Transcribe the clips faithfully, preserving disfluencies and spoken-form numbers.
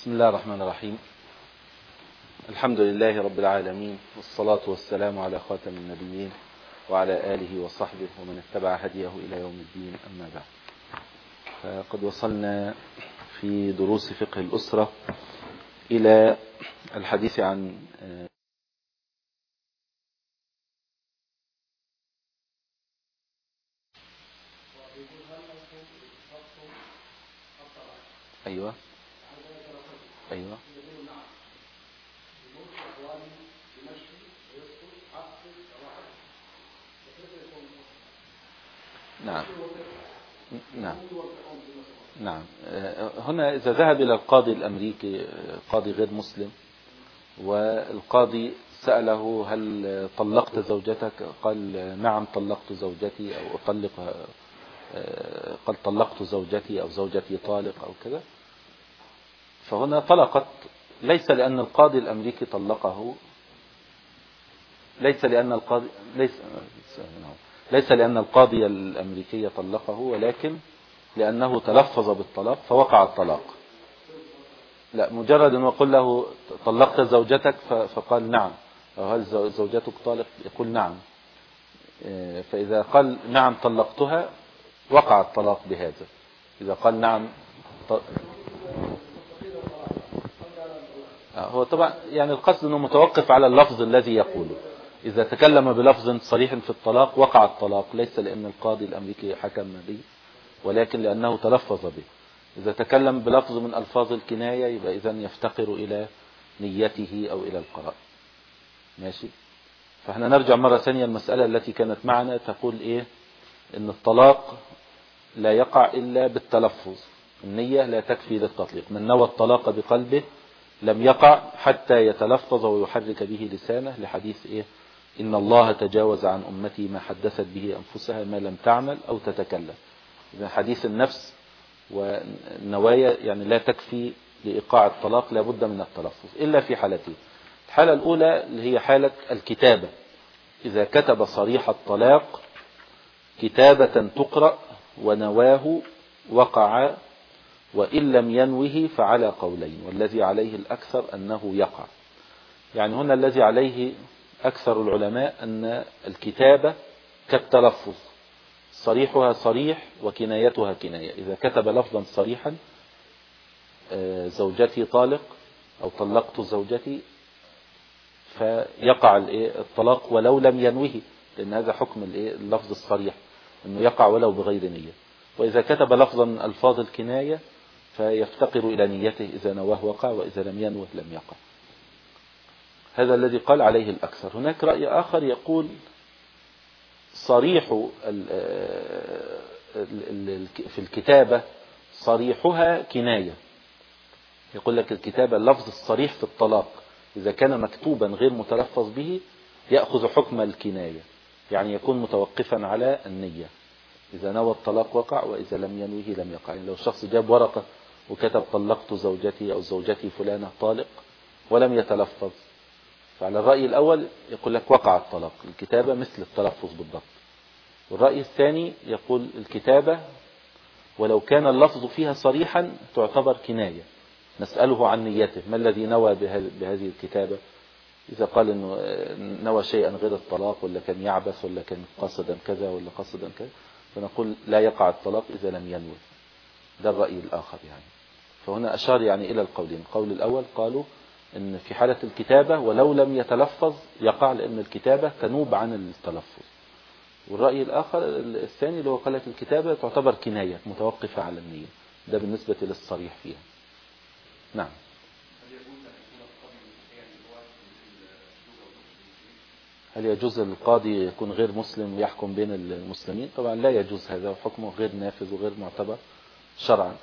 بسم الله الرحمن الرحيم. الحمد لله رب العالمين، والصلاة والسلام على خاتم النبيين وعلى آله وصحبه ومن اتبع هديه إلى يوم الدين، أما بعد. فقد وصلنا في دروس فقه الأسرة إلى الحديث عن أيوة أيوة نعم نعم نعم هنا إذا ذهب إلى القاضي الأمريكي، قاضي غير مسلم، والقاضي سأله هل طلقت زوجتك؟ قال نعم طلقت زوجتي، أو أطلق، قال طلقت زوجتي أو زوجتي طالق أو كذا، فهنا طلقت ليس لأن القاضي الأمريكي طلقه، ليس لأن القاضي ليس ليس لأن القاضي الأمريكي طلقه، ولكن لأنه تلفظ بالطلاق فوقع الطلاق. لا، مجرد أن يقول له طلقت زوجتك فقال نعم، أو هل زوجتك طالق؟ يقول نعم، فإذا قال نعم طلقتها وقع الطلاق بهذا. إذا قال نعم ط... هو طبعا يعني القصد أنه متوقف على اللفظ الذي يقوله. إذا تكلم بلفظ صريح في الطلاق وقع الطلاق، ليس لأن القاضي الأمريكي حكم به، ولكن لأنه تلفظ به. إذا تكلم بلفظ من ألفاظ الكناية يبقى إذن يفتقر إلى نيته أو إلى القراء. ماشي. فاحنا نرجع مرة ثانية المسألة التي كانت معنا، تقول إيه؟ إن الطلاق لا يقع إلا بالتلفظ، النية لا تكفي للتطليق. من نوى الطلاق بقلبه لم يقع حتى يتلفظ ويحرك به لسانه، لحديث إيه؟ إن الله تجاوز عن أمتي ما حدثت به أنفسها ما لم تعمل أو تتكلم. إذا حديث النفس والنوايا يعني لا تكفي لإيقاع الطلاق، لا بد من التلفظ إلا في حالتين. الحالة الأولى اللي هي حالة الكتابة، إذا كتب صريح الطلاق كتابة تقرأ ونواه وقع، وإن لم ينوه فعلى قولين، والذي عليه الأكثر أنه يقع. يعني هنا الذي عليه أكثر العلماء أن الكتابة كالتلفظ، صريحها صريح وكنايتها كناية. إذا كتب لفظا صريحا زوجتي طالق أو طلقت زوجتي فيقع الطلاق ولو لم ينوه، لأن هذا حكم اللفظ الصريح أنه يقع ولو بغير نية. وإذا كتب لفظا من ألفاظ الكناية فيفتقر إلى نيته، إذا نواه وقع وإذا لم ينوه لم يقع. هذا الذي قال عليه الأكثر. هناك رأي آخر يقول صريح في الكتابة صريحها كناية. يقول لك الكتابة اللفظ الصريح في الطلاق إذا كان مكتوبا غير متلفظ به يأخذ حكم الكناية، يعني يكون متوقفا على النية. إذا نوى الطلاق وقع وإذا لم ينوه لم يقع. يعني لو الشخص جاب ورقة وكتب طلقت زوجتي أو زوجتي فلانة طالق ولم يتلفظ، فعلى الرأي الأول يقول لك وقع الطلاق، الكتابة مثل التلفظ بالضبط. والرأي الثاني يقول الكتابة ولو كان اللفظ فيها صريحا تعتبر كناية، نسأله عن نيته، ما الذي نوى بهذه الكتابة؟ إذا قال إنه نوى شيئا غير الطلاق، ولا كان يعبث، ولا كان قصدا كذا ولا قصدا كذا، فنقول لا يقع الطلاق إذا لم ينوي. ده الرأي الآخر يعني. فهنا أشار يعني إلى القولين. القول الأول قالوا إن في حالة الكتابة ولو لم يتلفظ يقع، لأن الكتابة تنوب عن التلفظ. والرأي الآخر الثاني اللي هو قالت الكتابة تعتبر كناية متوقفة على النية. ده بالنسبة للصريح فيها. نعم. هل يجوز للقاضي يكون غير مسلم ويحكم بين المسلمين؟ طبعا لا يجوز هذا، وحكمه غير نافذ وغير معتبر شرعا.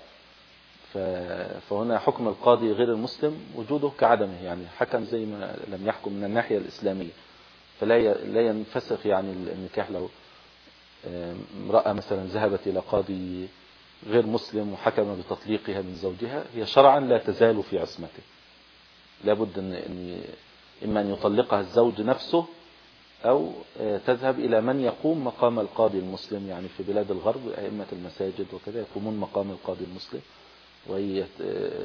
فهنا حكم القاضي غير المسلم وجوده كعدمه، يعني حكم زي ما لم يحكم من الناحية الإسلامية، فلا لا ينفسخ يعني النكاح. لو امرأة مثلا ذهبت إلى قاضي غير مسلم وحكم بتطليقها من زوجها، هي شرعا لا تزال في عصمته، لابد أن إما أن يطلقها الزوج نفسه أو تذهب إلى من يقوم مقام القاضي المسلم. يعني في بلاد الغرب أئمة المساجد وكذا يقومون مقام القاضي المسلم، وهي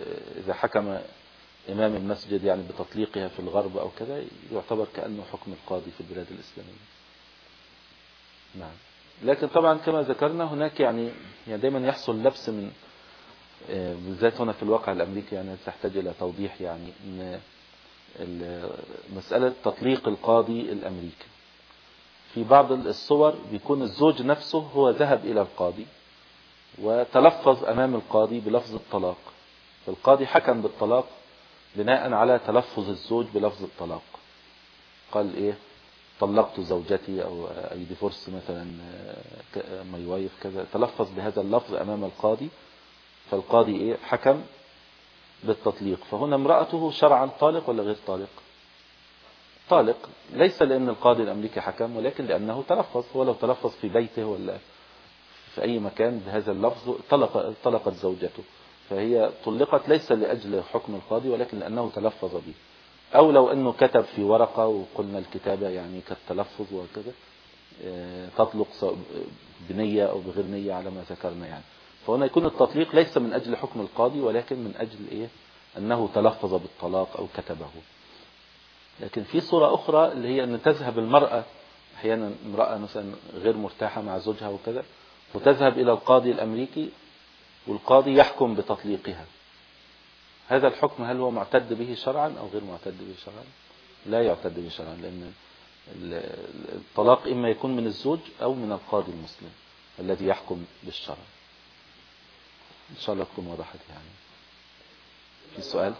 إذا حكم إمام المسجد يعني بتطليقها في الغرب أو كذا يعتبر كأنه حكم القاضي في البلاد الإسلامية. نعم. لكن طبعا كما ذكرنا هناك يعني يعني دايما يحصل لبس من بالذات هنا في الواقع الأمريكي، يعني تحتاج إلى توضيح، يعني إن مسألة تطليق القاضي الأمريكي في بعض الصور بيكون الزوج نفسه هو ذهب إلى القاضي وتلفظ أمام القاضي بلفظ الطلاق، فالقاضي حكم بالطلاق بناء على تلفظ الزوج بلفظ الطلاق، قال إيه طلقت زوجتي أو أي ديفورس مثلا ماي وايف كذا، تلفظ بهذا اللفظ أمام القاضي، فالقاضي إيه حكم بالتطليق. فهنا امرأته شرعا طالق ولا غير طالق؟ طالق، ليس لأن القاضي الأمريكي حكم، ولكن لأنه تلفظ، ولو تلفظ في بيته ولا في أي مكان بهذا اللفظ طلق طلقت زوجته، فهي طلقت ليس لأجل حكم القاضي ولكن لأنه تلفظ به. أو لو أنه كتب في ورقة وقلنا الكتابة يعني كالتلفظ وكذا تطلق بنية أو بغير نية على ما ذكرنا يعني. فهنا يكون التطليق ليس من أجل حكم القاضي ولكن من أجل إيه أنه تلفظ بالطلاق أو كتبه. لكن في صورة أخرى اللي هي أن تذهب المرأة أحيانا، امرأة مثلا غير مرتاحة مع زوجها وكذا، وتذهب إلى القاضي الأمريكي والقاضي يحكم بتطليقها. هذا الحكم هل هو معتد به شرعا أو غير معتد به شرعا؟ لا يعتد به شرعا، لأن الطلاق إما يكون من الزوج أو من القاضي المسلم الذي يحكم بالشرع. إن شاء الله تكون وضحت يعني. في سؤال؟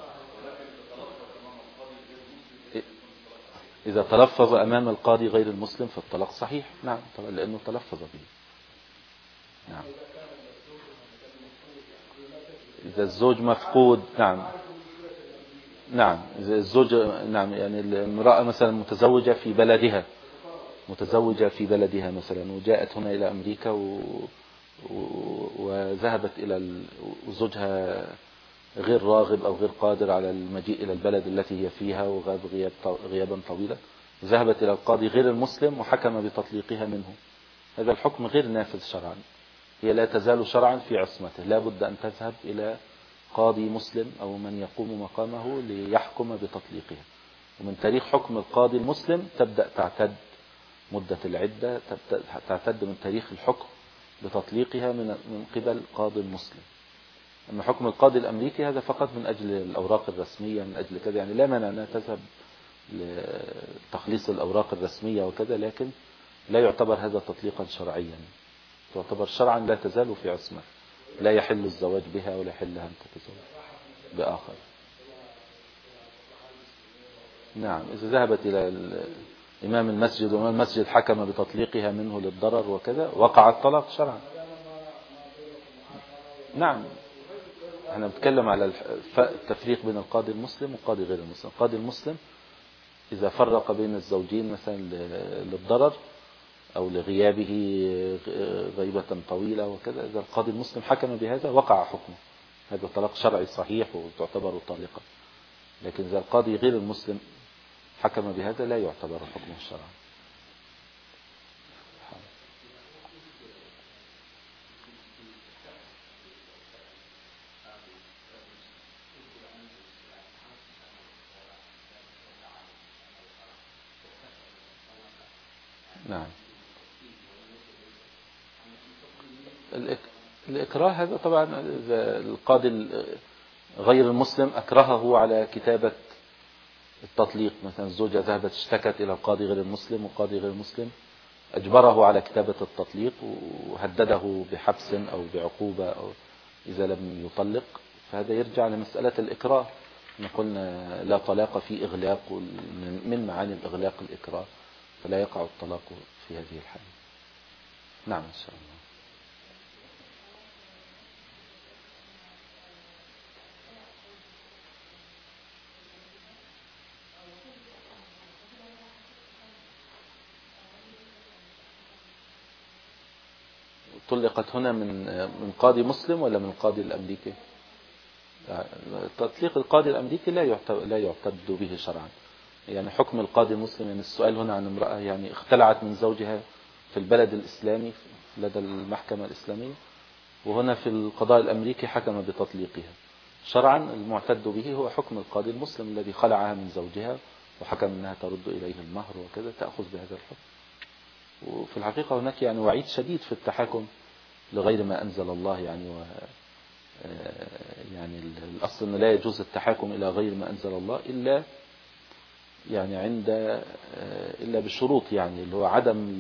إذا تلفظ أمام القاضي غير المسلم فالطلاق صحيح، نعم طبعا لأنه تلفظ به. نعم. إذا الزوج مفقود، نعم نعم إذا الزوج نعم يعني المرأة مثلا متزوجة في بلدها متزوجة في بلدها مثلا وجاءت هنا إلى أمريكا و... و... وذهبت إلى ال... وزوجها غير راغب أو غير قادر على المجيء إلى البلد التي هي فيها وغاب غياب غيابا طويلا، ذهبت إلى القاضي غير المسلم وحكم بتطليقها منه. هذا الحكم غير نافذ شرعا، هي لا تزال شرعا في عصمته، لا بد أن تذهب إلى قاضي مسلم أو من يقوم مقامه ليحكم بتطليقها. ومن تاريخ حكم القاضي المسلم تبدأ تعتد مدة العدة، تعتد من تاريخ الحكم بتطليقها من قبل قاضي مسلم. أما حكم القاضي الأمريكي هذا فقط من أجل الأوراق الرسمية، من أجل كذا، يعني لا مانع أنها تذهب لتخليص الأوراق الرسمية وكذا، لكن لا يعتبر هذا تطليقا شرعيا، تعتبر شرعا لا تزال في عصمة، لا يحل الزواج بها ولا يحل أن تتزوج بآخر. نعم إذا ذهبت إلى إمام المسجد وإمام المسجد حكم بتطليقها منه للضرر وكذا وقع الطلاق شرعا. نعم احنا بنتكلم على التفريق بين القاضي المسلم والقاضي غير المسلم. القاضي المسلم إذا فرق بين الزوجين مثلا للضرر أو لغيابه غيبة طويلة وكذا، إذا القاضي المسلم حكم بهذا وقع حكمه، هذا طلاق شرعي صحيح وتعتبر طالقة. لكن إذا القاضي غير المسلم حكم بهذا لا يعتبر حكمه الشرعي. نعم الإكراه هذا طبعا القاضي غير المسلم أكرهه على كتابة التطليق، مثلا الزوجة ذهبت اشتكت إلى القاضي غير المسلم والقاضي غير المسلم أجبره على كتابة التطليق وهدده بحبس أو بعقوبة أو إذا لم يطلق، فهذا يرجع لمسألة الإكراه. قلنا لا طلاق في إغلاق، من معاني الإغلاق الإكراه، فلا يقع الطلاق في هذه الحالة. نعم إن شاء الله. طلقت هنا من من قاضي مسلم ولا من القاضي الأمريكي؟ تطليق القاضي الأمريكي لا يعتد لا يعتد به شرعا، يعني حكم القاضي المسلم. يعني السؤال هنا عن امرأة يعني اختلعت من زوجها في البلد الإسلامي لدى المحكمة الإسلامية، وهنا في القضاء الأمريكي حكم بتطليقها، شرعا المعتد به هو حكم القاضي المسلم الذي خلعها من زوجها وحكم أنها ترد إليه المهر وكذا، تأخذ بهذا الحكم. وفي الحقيقة هناك يعني وعيد شديد في التحاكم لغير ما أنزل الله، يعني و يعني الأصل أنه لا يجوز التحاكم إلى غير ما أنزل الله إلا يعني عند إلا بشروط، يعني اللي هو عدم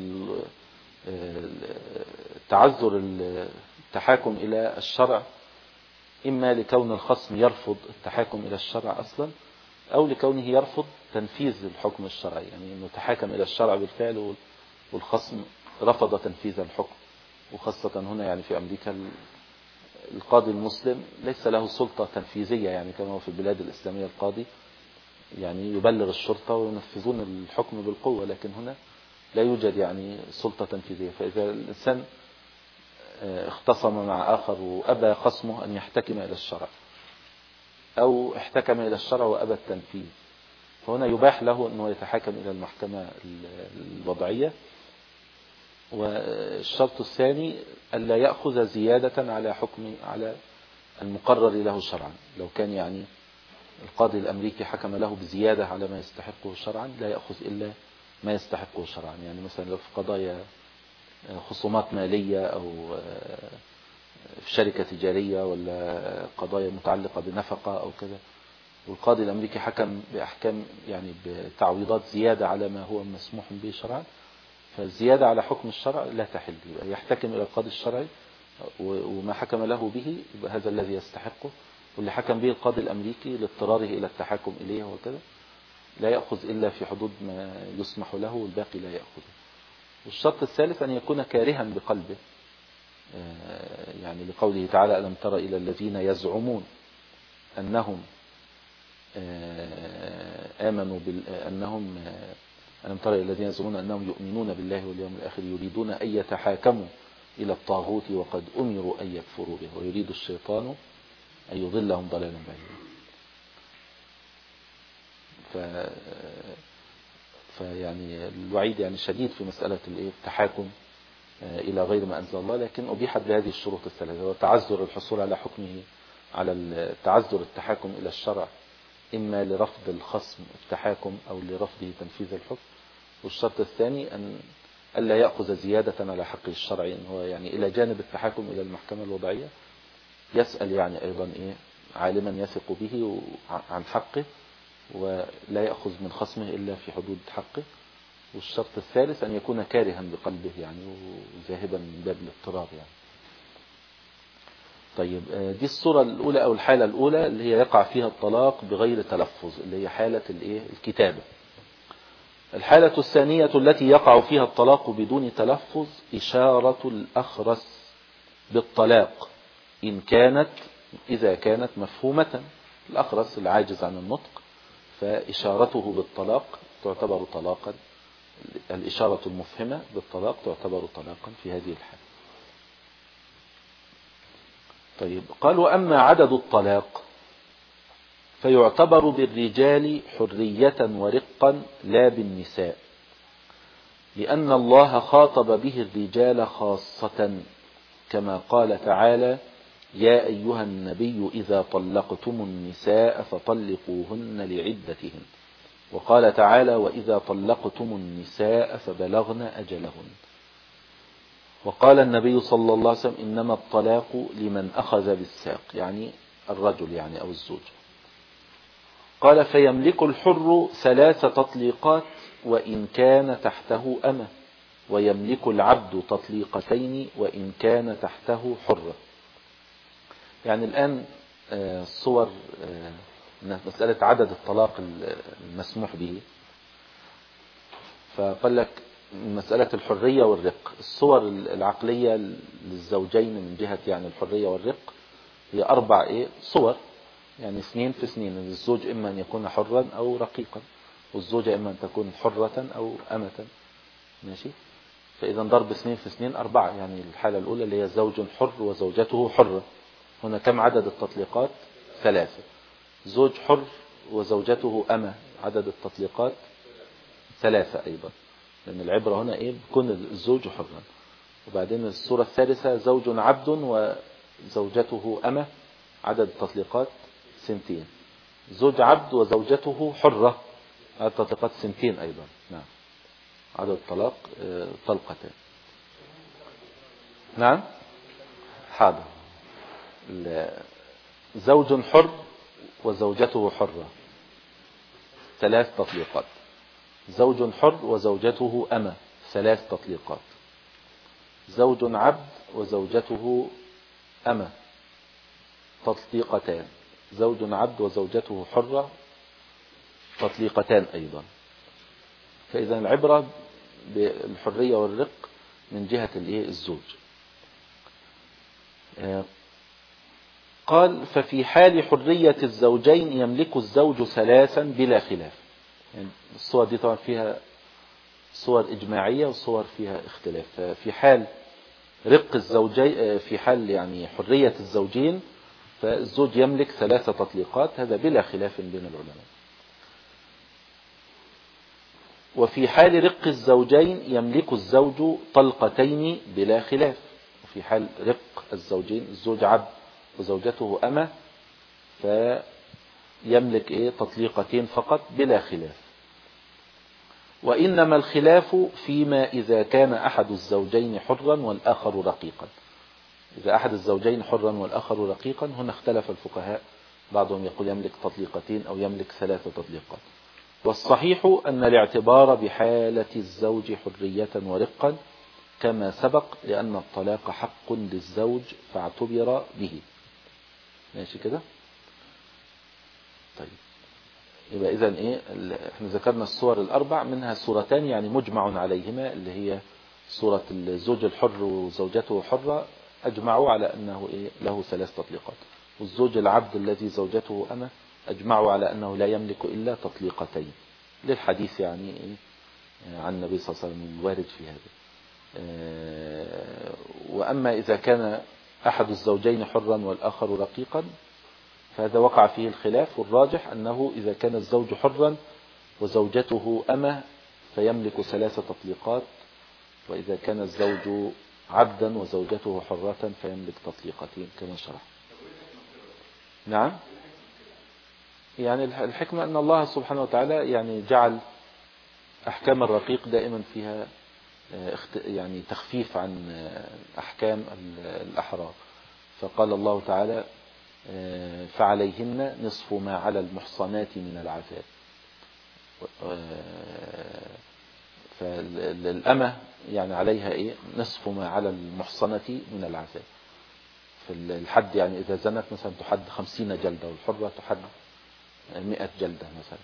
تعذر التحاكم إلى الشرع، إما لكون الخصم يرفض التحاكم إلى الشرع أصلا، أو لكونه يرفض تنفيذ الحكم الشرعي، يعني أنه تحاكم إلى الشرع بالفعل والخصم رفض تنفيذ الحكم. وخاصة هنا يعني في أمريكا القاضي المسلم ليس له سلطة تنفيذية، يعني كما هو في البلاد الإسلامية القاضي يعني يبلغ الشرطة وينفذون الحكم بالقوة، لكن هنا لا يوجد يعني سلطة تنفيذية. فإذا الإنسان اختصم مع آخر وأبى خصمه أن يحتكم إلى الشرع، أو احتكم إلى الشرع وأبى التنفيذ، فهنا يباح له أنه يتحاكم إلى المحكمة الوضعية. والشرط الثاني ألا يأخذ زيادة على حكم على المقرر له شرعا. لو كان يعني القاضي الأمريكي حكم له بزيادة على ما يستحقه شرعا، لا يأخذ إلا ما يستحقه شرعا. يعني مثلا لو في قضايا خصومات مالية أو في شركة تجارية ولا قضايا متعلقة بنفقة أو كذا، والقاضي الأمريكي حكم بأحكام يعني بتعويضات زيادة على ما هو مسموح به شرعا، فالزيادة على حكم الشرع لا تحل، يحتكم إلى القاضي الشرعي وما حكم له به يبقى هذا الذي يستحقه، واللي حكم به القاضي الأمريكي لاضطراره إلى التحكم إليه وكذا لا يأخذ إلا في حدود ما يسمح له، والباقي لا يأخذه. والشرط الثالث أن يكون كارها بقلبه، يعني لقوله تعالى ألم تر إلى الذين يزعمون أنهم آمنوا بال... أنهم ألم تر إلى الذين يزعمون أنهم يؤمنون بالله واليوم الآخر يريدون أن يتحاكموا إلى الطاغوت وقد أمروا أن يكفروا به ويريد الشيطان أن يضلهم ضلالا بعيدا. ف... فيعني الوعيد يعني شديد في مسألة التحاكم إلى غير ما أنزل الله، لكن أبيحت بهذه الشروط الثلاثة: وتعذر الحصول على حكمه، على تعذر التحاكم إلى الشرع إما لرفض الخصم التحاكم أو لرفضه تنفيذ الحكم. والشرط الثاني أن ألا يأخذ زيادة على حقه الشرعي، إن هو يعني إلى جانب التحاكم إلى المحكمة الوضعية يسأل يعني أيضا إيه عالما يثق به عن حقه، ولا يأخذ من خصمه إلا في حدود حقه. والشرط الثالث أن يكون كارها بقلبه يعني وذاهبا من باب الاضطرار يعني. طيب دي الصورة الأولى أو الحالة الأولى اللي هي يقع فيها الطلاق بغير تلفظ، اللي هي حالة الإيه الكتابة. الحالة الثانية التي يقع فيها الطلاق بدون تلفظ إشارة الأخرس بالطلاق إن كانت إذا كانت مفهومة. الأخرس العاجز عن النطق فإشارته بالطلاق تعتبر طلاقا، الإشارة المفهمة بالطلاق تعتبر طلاقا في هذه الحالة. طيب قال وأما عدد الطلاق فيعتبر بالرجال حرية ورقا لا بالنساء، لأن الله خاطب به الرجال خاصة كما قال تعالى يا أيها النبي إذا طلقتم النساء فطلقوهن لعدتهن، وقال تعالى وإذا طلقتم النساء فبلغن أجلهن، وقال النبي صلى الله عليه وسلم إنما الطلاق لمن أخذ بالساق، يعني الرجل يعني أو الزوج. قال فيملك الحر ثلاث تطليقات وإن كان تحته أمة، ويملك العبد تطليقتين وإن كان تحته حرة. يعني الآن صور مسألة عدد الطلاق المسموح به، فقال لك مسألة الحرية والرق. الصور العقلية للزوجين من جهة يعني الحرية والرق هي أربع إيه صور، يعني اثنين في اثنين. الزوج إما أن يكون حرا أو رقيقا، والزوجة إما أن تكون حرة أو أمة، ماشي. فإذا ضرب اثنين في اثنين أربعة، يعني الحالة الأولى اللي هي زوج حر وزوجته حرة. هنا كم عدد التطليقات؟ ثلاثة. زوج حر وزوجته أمة، عدد التطليقات ثلاثة أيضا، لأن العبرة هنا إيه بكون الزوج حرا. وبعدين الصورة الثالثة زوج عبد وزوجته أمة، عدد التطليقات سنتين. زوج عبد وزوجته حرة، هذه تطليقات سنتين أيضا. نعم. عدد الطلاق طلقتين. نعم. حاضر. زوج حر وزوجته حرة ثلاث تطليقات. زوج حر وزوجته أمة ثلاث تطليقات. زوج عبد وزوجته أمة تطليقتان. زوج عبد وزوجته حرة تطليقتان أيضا. فإذا العبرة بالحرية والرق من جهة الزوج. قال ففي حال حرية الزوجين يملك الزوج ثلاثا بلا خلاف. يعني الصور دي طبعا فيها صور إجماعية وصور فيها اختلاف. في حال رق الزوجين، في حال يعني حرية الزوجين، فالزوج يملك ثلاثة تطليقات، هذا بلا خلاف بين العلماء. وفي حال رق الزوجين يملك الزوج طلقتين بلا خلاف. وفي حال رق الزوجين، الزوج عبد وزوجته أمة، فيملك إيه تطليقتين فقط بلا خلاف. وإنما الخلاف فيما إذا كان أحد الزوجين حرا والآخر رقيقا. إذا أحد الزوجين حرا والآخر رقيقا، هنا اختلف الفقهاء، بعضهم يقول يملك تطليقتين أو يملك ثلاثة تطليقات. والصحيح أن الاعتبار بحالة الزوج حرية ورقا كما سبق، لأن الطلاق حق للزوج فاعتبر به. ماشي كده؟ طيب، يبقى إذن إيه، احنا ذكرنا الصور الأربع، منها صورتان يعني مجمع عليهما، اللي هي صورة الزوج الحر وزوجته حرة، أجمعوا على أنه إيه له ثلاث تطليقات. والزوج العبد الذي زوجته أمة أجمعوا على أنه لا يملك إلا تطليقتين، للحديث يعني إيه عن النبي صلى الله عليه وسلم الوارد في هذا. وأما إذا كان أحد الزوجين حرا والآخر رقيقا، فهذا وقع فيه الخلاف، والراجح أنه إذا كان الزوج حرا وزوجته أمة فيملك ثلاث تطليقات، وإذا كان الزوج عبدا وزوجته حرة فيملك تطليقتين كما شرح. نعم. يعني الحكمة أن الله سبحانه وتعالى يعني جعل أحكام الرقيق دائما فيها يعني تخفيف عن أحكام الأحرار. فقال الله تعالى فعليهن نصف ما على المحصنات من العذاب. فالأمة يعني عليها إيه نصف ما على المحصنة من العذاب. في الحد يعني إذا زنت مثلا تحد خمسين جلدة، والحرة تحد مئة جلدة مثلا.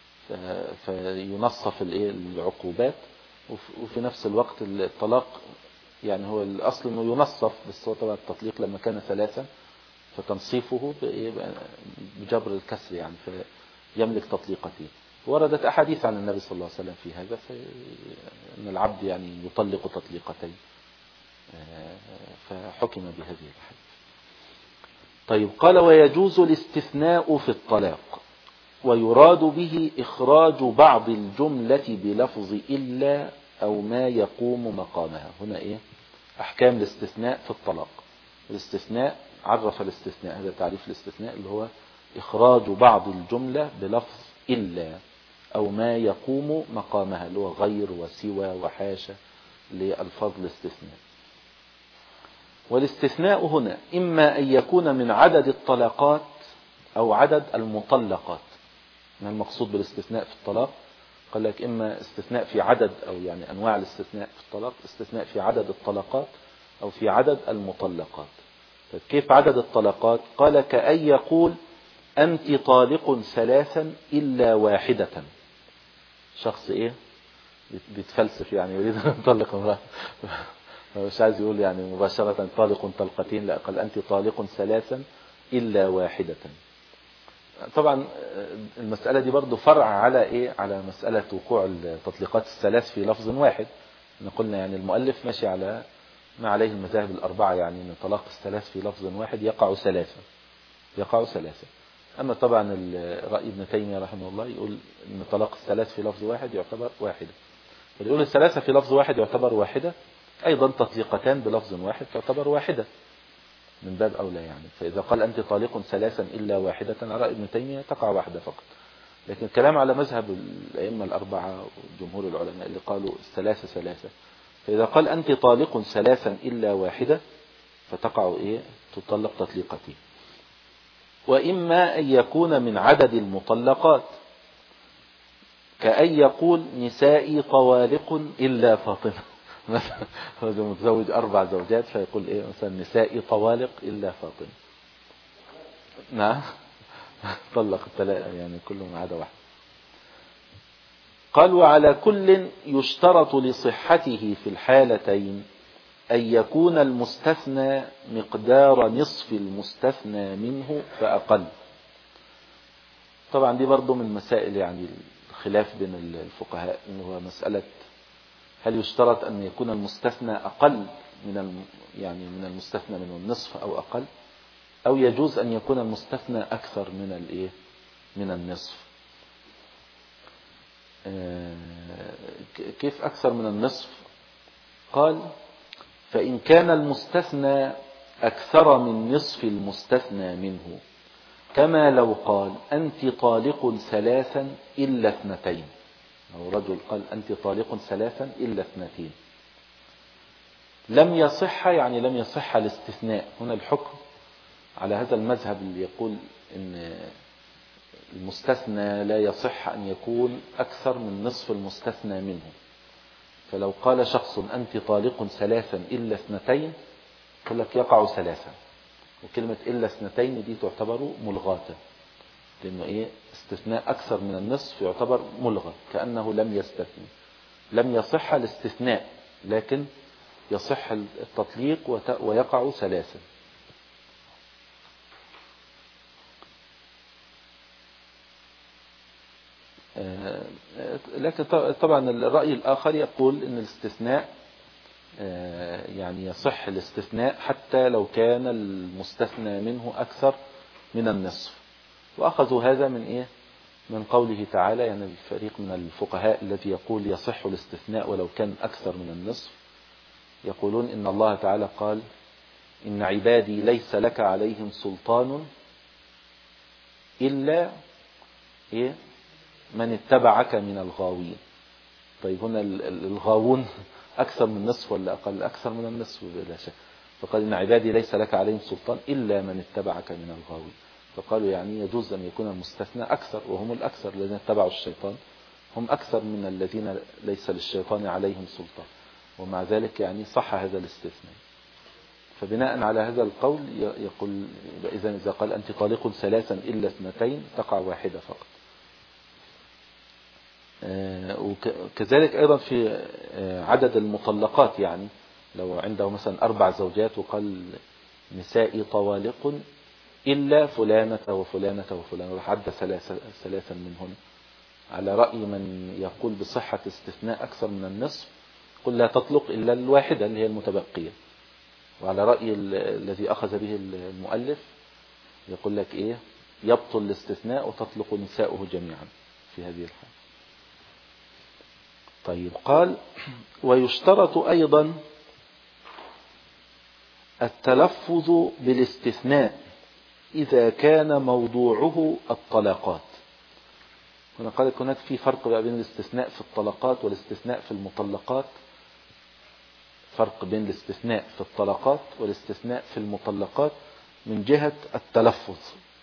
فينصف العقوبات، وفي نفس الوقت الطلاق يعني هو الأصل أنه ينصف، بس هو طبعا التطليق لما كان ثلاثا فتنصيفه بجبر الكسر يعني فيملك تطليقتين. وردت أحاديث عن النبي صلى الله عليه وسلم في هذا، فإن العبد يعني يطلق تطليقتين، فحكم بهذه الحديث. طيب، قال ويجوز الاستثناء في الطلاق، ويراد به إخراج بعض الجملة بلفظ إلا أو ما يقوم مقامها. هنا إيه أحكام الاستثناء في الطلاق. الاستثناء، عرف الاستثناء، هذا تعريف الاستثناء اللي هو إخراج بعض الجملة بلفظ إلا أو ما يقوم مقامها، اللي هو غير وسوى وحاشا لألفاظ الاستثناء. والاستثناء هنا إما أن يكون من عدد الطلاقات أو عدد المطلقات. ما المقصود بالاستثناء في الطلاق؟ قال لك إما استثناء في عدد، أو يعني أنواع الاستثناء في الطلاق، استثناء في عدد الطلاقات أو في عدد المطلقات. كيف عدد الطلاقات؟ قال كأن يقول أنت طالق ثلاثا إلا واحدة. شخص إيه بيتفلسف يعني يريد أن يطلق امرأة، مش عايز يقول يعني مباشرة طالق طلقتين، لا، قال أنت طالق ثلاثا إلا واحدة. طبعا المسألة دي برضو فرع على إيه على مسألة وقوع التطليقات الثلاث في لفظ واحد. قلنا يعني المؤلف ماشي على ما عليه المذاهب الأربعة، يعني أن طلاق الثلاث في لفظ واحد يقع ثلاثة يقع ثلاثة. أما طبعا رأي ابن تيمية رحمه الله يقول أن طلاق الثلاث في لفظ واحد يعتبر واحدة، فيقول الثلاثة في لفظ واحد يعتبر واحدة، أيضا تطليقتان بلفظ واحد تعتبر واحدة. من باب أولى يعني. فإذا قال أنت طالق ثلاثا إلا واحدة على رأي ابن تيمية تقع واحدة فقط. لكن الكلام على مذهب الأئمة الأربعة وجمهور العلماء اللي قالوا الثلاثة ثلاثة. فإذا قال أنت طالق ثلاثا إلا واحدة فتقع إيه تطلق تطليقتين. وإما أن يكون من عدد المطلقات كأن يقول نسائي طوالق إلا فاطمة مثلا هو متزوج أربع زوجات فيقول إيه مثلا نسائي طوالق إلا فاطمة. نعم طلق الثلاثة يعني كلهم ما عدا واحد. قال وعلى كل يشترط لصحته في الحالتين أن يكون المستثنى مقدار نصف المستثنى منه فأقل. طبعا دي برضو من مسائل يعني الخلاف بين الفقهاء إنه مسألة هل يشترط أن يكون المستثنى أقل من يعني من المستثنى منه النصف أو أقل، أو يجوز أن يكون المستثنى أكثر من الإيه من النصف. كيف أكثر من النصف؟ قال فإن كان المستثنى أكثر من نصف المستثنى منه كما لو قال أنت طالق ثلاثا إلا اثنتين، أو رجل قال أنت طالق ثلاثا إلا اثنتين، لم يصح يعني لم يصح الاستثناء. هنا الحكم على هذا المذهب اللي يقول إن المستثنى لا يصح أن يكون أكثر من نصف المستثنى منه. فلو قال شخص أنت طالق ثلاثا إلا اثنتين يقول لك يقع ثلاثا، وكلمة إلا اثنتين دي تعتبر ملغاة، لأنه إيه استثناء أكثر من النصف يعتبر ملغى كأنه لم يستثني. لم يصح الاستثناء لكن يصح التطليق ويقع ثلاثا. لكن طبعا الرأي الآخر يقول أن الاستثناء يعني يصح الاستثناء حتى لو كان المستثنى منه أكثر من النصف. وأخذوا هذا من إيه من قوله تعالى، يعني الفريق من الفقهاء الذي يقول يصح الاستثناء ولو كان أكثر من النصف يقولون إن الله تعالى قال إن عبادي ليس لك عليهم سلطان إلا إيه من اتبعك من الغاوين. طيب هنا الغاوون أكثر من النصف ولا أقل؟ أكثر من النصف بلا شك. فقال إن عبادي ليس لك عليهم سلطان إلا من اتبعك من الغاوين. فقالوا يعني يجوز أن يكون المستثنى أكثر، وهم الأكثر الذين اتبعوا الشيطان هم أكثر من الذين ليس للشيطان عليهم سلطان، ومع ذلك يعني صح هذا الاستثناء. فبناء على هذا القول يقول إذا إذا قال أنت طالق ثلاثا إلا اثنتين تقع واحدة فقط. وكذلك أيضا في عدد المطلقات، يعني لو عنده مثلا أربع زوجات وقال نسائي طوالق إلا فلانة وفلانة وفلانة وحد ثلاثة ثلاثا منهن، على رأي من يقول بصحة استثناء أكثر من النصف قل لا تطلق إلا الواحدة اللي هي المتبقية. وعلى رأي الذي أخذ به المؤلف يقول لك إيه يبطل الاستثناء وتطلق نساؤه جميعا في هذه الحالة. طيب قال ويشترط أيضا التلفظ بالاستثناء إذا كان موضوعه الطلاقات. هنا قال هناك في فرق بين الاستثناء في الطلاقات والاستثناء في المطلقات، فرق بين الاستثناء في الطلاقات والاستثناء في المطلقات من جهة التلفظ.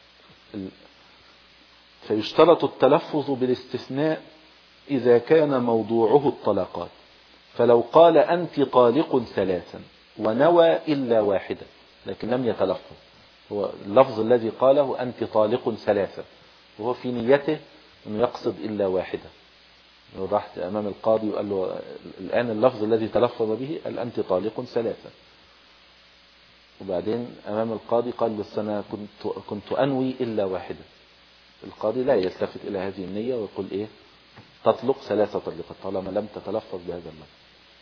فيشترط التلفظ بالاستثناء إذا كان موضوعه الطلاقات. فلو قال أنت طالق ثلاثا ونوى إلا واحدة لكن لم يتلفظ، هو اللفظ الذي قاله أنت طالق ثلاثا وهو في نيته أنه يقصد إلا واحدة، راح أمام القاضي وقال له الآن اللفظ الذي تلفظ به قال أنت طالق ثلاثا، وبعدين أمام القاضي قال بس أنا كنت, كنت أنوي إلا واحدة. القاضي لا يلتفت إلى هذه النية ويقول إيه تطلق ثلاثة طلقات طالما لم تتلفظ بهذا اللفظ،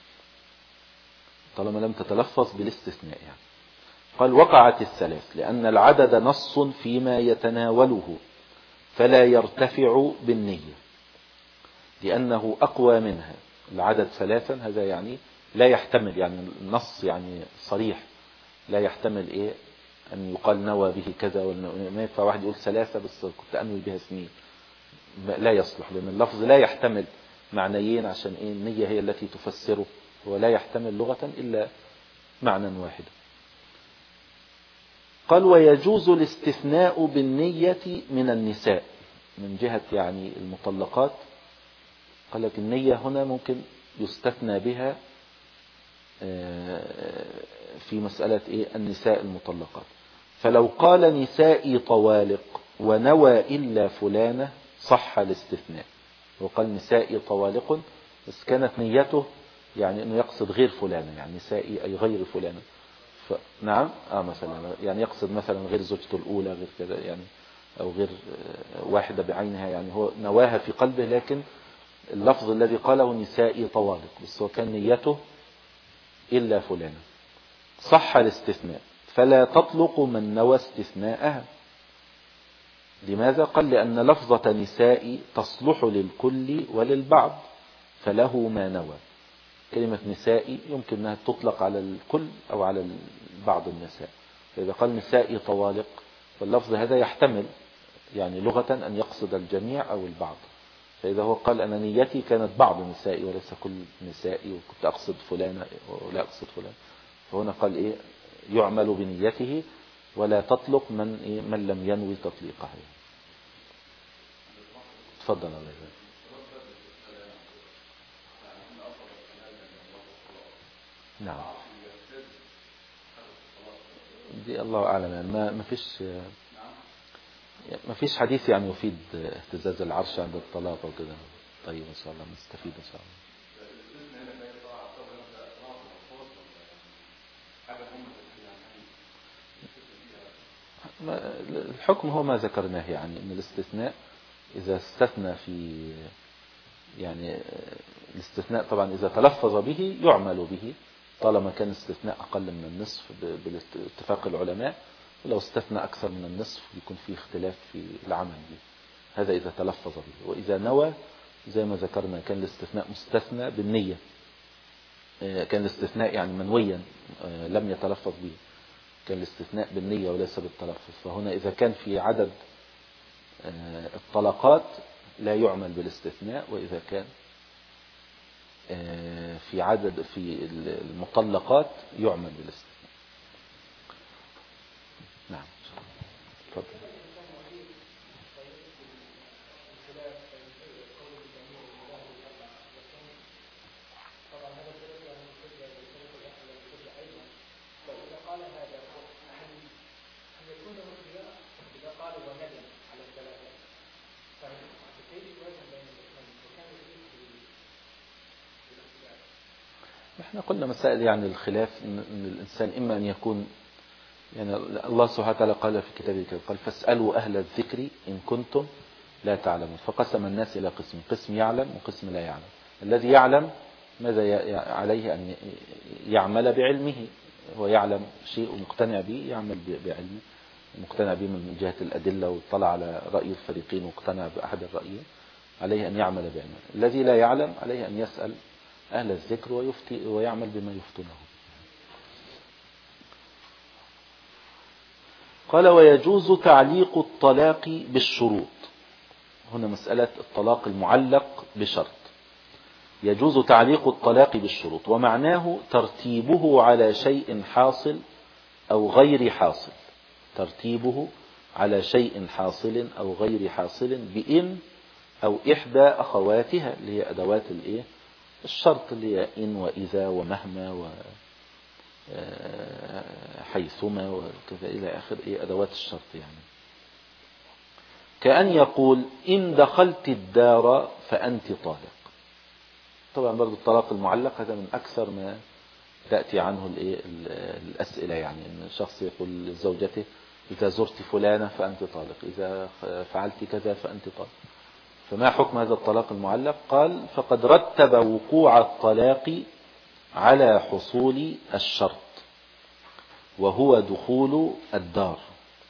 طالما لم تتلفظ بالاستثناء يعني. قال وقعت الثلاث لأن العدد نص فيما يتناوله فلا يرتفع بالنية لأنه أقوى منها. العدد ثلاثا هذا يعني لا يحتمل، يعني النص يعني صريح لا يحتمل إيه أن يقال نوى به كذا، ما ينفع واحد يقول ثلاثة بس كنت أنوي بها سنين، لا يصلح، لأن اللفظ لا يحتمل معنيين، عشان إيه؟ النية هي التي تفسره، ولا يحتمل لغة إلا معنى واحد. قال ويجوز الاستثناء بالنية من النساء، من جهة يعني المطلقات. قال لك النية هنا ممكن يستثنى بها في مسألة إيه؟ النساء المطلقات. فلو قال نسائي طوالق ونوى إلا فلانة صح الاستثناء. وقال نسائي طوالق بس كانت نيته يعني أنه يقصد غير فلانة، يعني نسائي أي غير فلانة. ف... نعم آه مثلا يعني يقصد مثلا غير زوجته الأولى، غير كذا يعني، أو غير واحدة بعينها، يعني هو نواها في قلبه، لكن اللفظ الذي قاله نسائي طوالق، بس هو كان نيته إلا فلانة، صح الاستثناء. فلا تطلق من نوى استثناءها. لماذا؟ قال لأن لفظة نساء تصلح للكل وللبعض، فله ما نوى. كلمة نساء يمكن أنها تطلق على الكل أو على بعض النساء. فإذا قال نساء طوالق فاللفظ هذا يحتمل يعني لغة أن يقصد الجميع أو البعض. فإذا هو قال أنا نيتي كانت بعض نسائي وليس كل نسائي، وكنت أقصد فلانة ولا أقصد فلان، فهنا قال إيه؟ يعمل بنيته ولا تطلق من إيه؟ من لم ينوي تطليقها. تفضل الله يبارك. نعم دي الله أعلم، يعني ما ما فيش ما فيش حديث يعني يفيد اهتزاز العرش عند الطلاق وكده. طيب إن شاء الله نستفيد إن شاء الله. الحكم هو ما ذكرناه، يعني ان الاستثناء اذا استثنى في يعني الاستثناء طبعا اذا تلفظ به يعمل به طالما كان استثناء اقل من النصف باتفاق العلماء، ولو استثنى اكثر من النصف يكون فيه اختلاف في العمل به. هذا اذا تلفظ به. واذا نوى زي ما ذكرنا كان الاستثناء مستثنى بالنية، كان الاستثناء يعني منويا لم يتلفظ به، كان الاستثناء بالنية وليس بالتلفظ. فهنا إذا كان في عدد الطلقات لا يعمل بالاستثناء، وإذا كان في عدد في المطلقات يعمل بالاستثناء. نعم تفضل. احنا قلنا مسائل يعني الخلاف ان الانسان اما ان يكون يعني الله سبحانه وتعالى قال في كتابه كده قال فاسألوا اهل الذكر ان كنتم لا تعلمون. فقسم الناس الى قسم، قسم يعلم وقسم لا يعلم. الذي يعلم ماذا عليه؟ ان يعمل بعلمه، هو يعلم شيء ومقتنع به يعمل بعلمه، مقتنع به من جهة الأدلة واطلع على رأي الفريقين واقتنع بأحد الرأيين، عليه أن يعمل بعلمه. الذي لا يعلم عليه أن يسأل أهل الذكر ويفتي ويعمل بما يفتونه. قال ويجوز تعليق الطلاق بالشروط. هنا مسألة الطلاق المعلق بشرط. يجوز تعليق الطلاق بالشروط، ومعناه ترتيبه على شيء حاصل أو غير حاصل، ترتيبه على شيء حاصل أو غير حاصل بإن أو إحدى أخواتها اللي هي أدوات الإيه؟ الشرط، اللي هي إن وإذا ومهما وحيثما وكذا إلى آخر إيه أدوات الشرط. يعني كأن يقول إن دخلت الدار فأنت طالق. طبعا برضو الطلاق المعلق هذا من أكثر ما تأتي عنه الإيه الأسئلة، يعني إن شخص يقول لزوجته إذا زرت فلانة فأنت طالق، إذا فعلت كذا فأنت طالق. فما حكم هذا الطلاق المعلق؟ قال فقد رتب وقوع الطلاق على حصول الشرط وهو دخول الدار،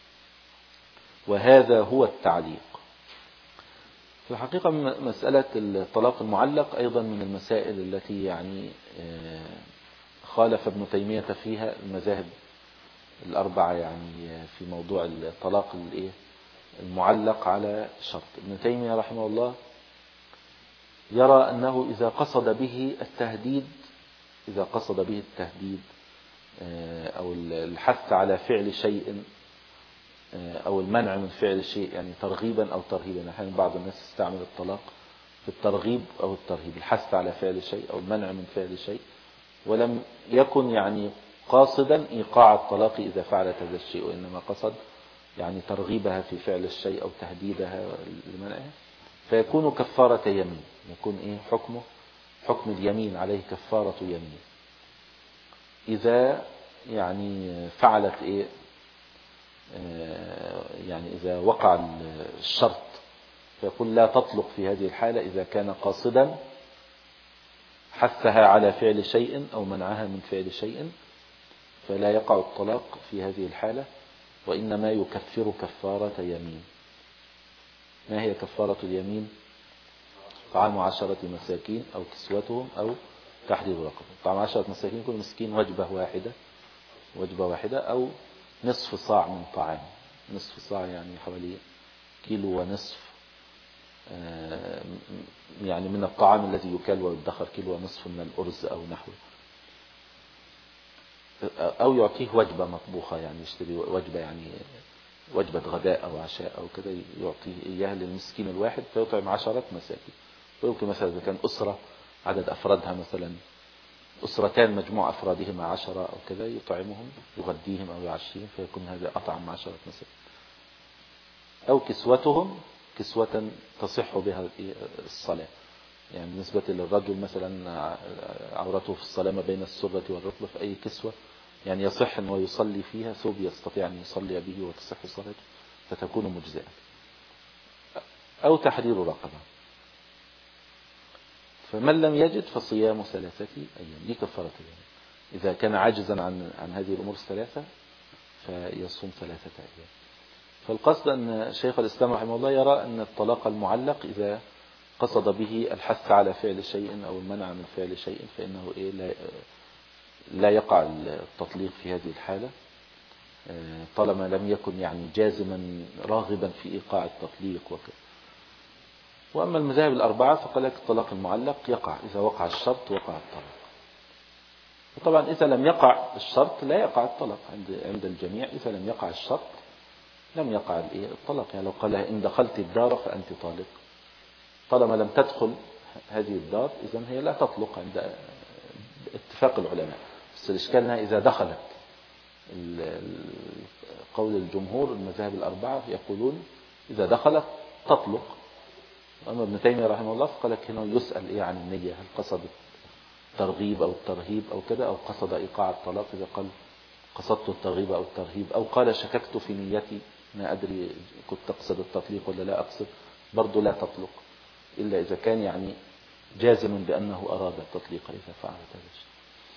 وهذا هو التعليق. في الحقيقة مسألة الطلاق المعلق أيضا من المسائل التي يعني خالف ابن تيمية فيها المذاهب الأربعة يعني في موضوع الطلاق الإيه المعلق على شرط. ابن تيمية رحمه الله يرى أنه إذا قصد به التهديد إذا قصد به التهديد أو الحث على فعل شيء أو المنع من فعل شيء، يعني ترغيبا أو ترهيبا. أحيانا بعض الناس يستعمل الطلاق في الترغيب أو الترهيب، الحث على فعل شيء أو المنع من فعل شيء، ولم يكن يعني قاصدا إيقاع الطلاق إذا فعلت هذا الشيء، وإنما قصد يعني ترغيبها في فعل الشيء أو تهديدها لمنعه، فيكون كفارة يمين. يكون إيه حكمه؟ حكم اليمين عليه كفارة يمين إذا يعني فعلت إيه يعني إذا وقع الشرط، فيقول لا تطلق في هذه الحالة إذا كان قاصدا حثها على فعل شيء أو منعها من فعل شيء، فلا يقع الطلاق في هذه الحالة، وإنما يكفر كفارة يمين. ما هي كفارة اليمين؟ طعام عشرة مساكين أو كسوتهم أو تحرير رقبة. طعام عشرة مساكين كل مسكين وجبة واحدة وجبة واحدة أو نصف صاع من طعام. نصف صاع يعني حوالي كيلو ونصف يعني من الطعام الذي يكل ويدخر، كيلو ونصف من الأرز أو نحوه. أو يعطيه وجبة مطبوخة، يعني يشتري وجبة يعني وجبة غداء أو عشاء أو كذا، يعطيه إياها للمسكين الواحد فيطعم عشرة مساكين. ويمكن مثلا إذا كان أسرة عدد أفرادها مثلا أسرتان مجموع أفرادهما عشرة أو كذا، يطعمهم يغديهم أو يعشيهم، فيكون هذا أطعم عشرة مساكين. أو كسوتهم كسوة تصح بها الصلاة، يعني بالنسبة للرجل مثلا عورته في الصلاة ما بين السرة والركبة، في أي كسوة يعني يصح أنه يصلي فيها، ثوب يستطيع أن يصلي به وتصح صلاته فتكون مجزئة. أو تحرير رقبة. فمن لم يجد فصيام ثلاثة أيام، دي كفارة اليمين. إذا كان عاجزا عن عن هذه الأمور الثلاثة فيصوم ثلاثة أيام. فالقصد أن شيخ الإسلام رحمه الله يرى أن الطلاق المعلق إذا قصد به الحث على فعل شيء أو المنع من فعل شيء فإنه إيه لا, لا يقع التطليق في هذه الحالة، طالما لم يكن يعني جازما راغبا في إيقاع التطليق وكذا. وأما المذاهب الأربعة فقال لك الطلاق المعلق يقع إذا وقع الشرط وقع الطلاق. وطبعا إذا لم يقع الشرط لا يقع الطلاق عند عند الجميع. إذا لم يقع الشرط لم يقع الطلاق. يعني لو قال إن دخلت الدار فأنت طالق، طالما لم تدخل هذه الدار إذن هي لا تطلق عند اتفاق العلماء. بس الإشكال أنها إذا دخلت، قول الجمهور المذاهب الأربعة يقولون إذا دخلت تطلق. أما ابن تيمية رحمه الله فقال لك هنا يسأل إيه عن النية، هل قصد الترغيب أو الترهيب أو كذا، أو قصد إيقاع الطلاق. إذا قال قصدت الترغيب أو الترهيب، أو قال شككت في نيتي ما أدري كنت أقصد التطليق ولا لا أقصد، برضو لا تطلق إلا إذا كان يعني جازما بأنه أراد التطليق إذا فعلت هذا الشيء.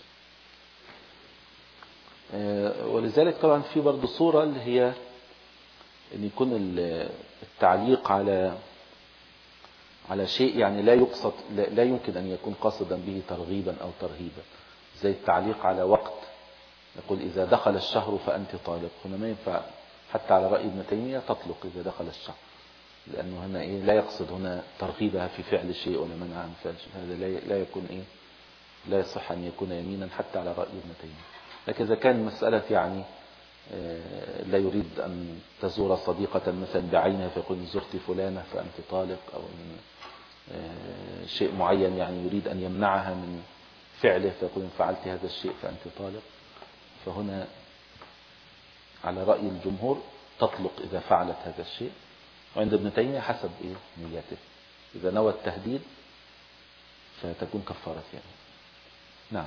ولذلك طبعا في برضو صورة اللي هي أن يكون التعليق على على شيء يعني لا يقصد، لا يمكن أن يكون قصدا به ترغيبا أو ترهيبا، زي التعليق على وقت، يقول إذا دخل الشهر فأنت طالق. هنا ما ينفع حتى على رأي ابن تيمية تطلق إذا دخل الشهر، لأنه هنا إيه لا يقصد هنا ترغيبها في فعل شيء ولا منعها من فعل شيء. هذا لا يكون إيه لا يصح أن يكون يمينا حتى على رأي ابن تيمية. لكن إذا كان مسألة يعني لا يريد أن تزور صديقة مثلا بعينها فيقول زرت فلانة فأنت طالق، أو إن شيء معين يعني يريد أن يمنعها من فعله فيقول إن فعلت هذا الشيء فأنت طالق، فهنا على رأي الجمهور تطلق إذا فعلت هذا الشيء. وعند ابن تيمية حسب إيه نيته، إذا نوى التهديد فتكون كفارة يعني. نعم.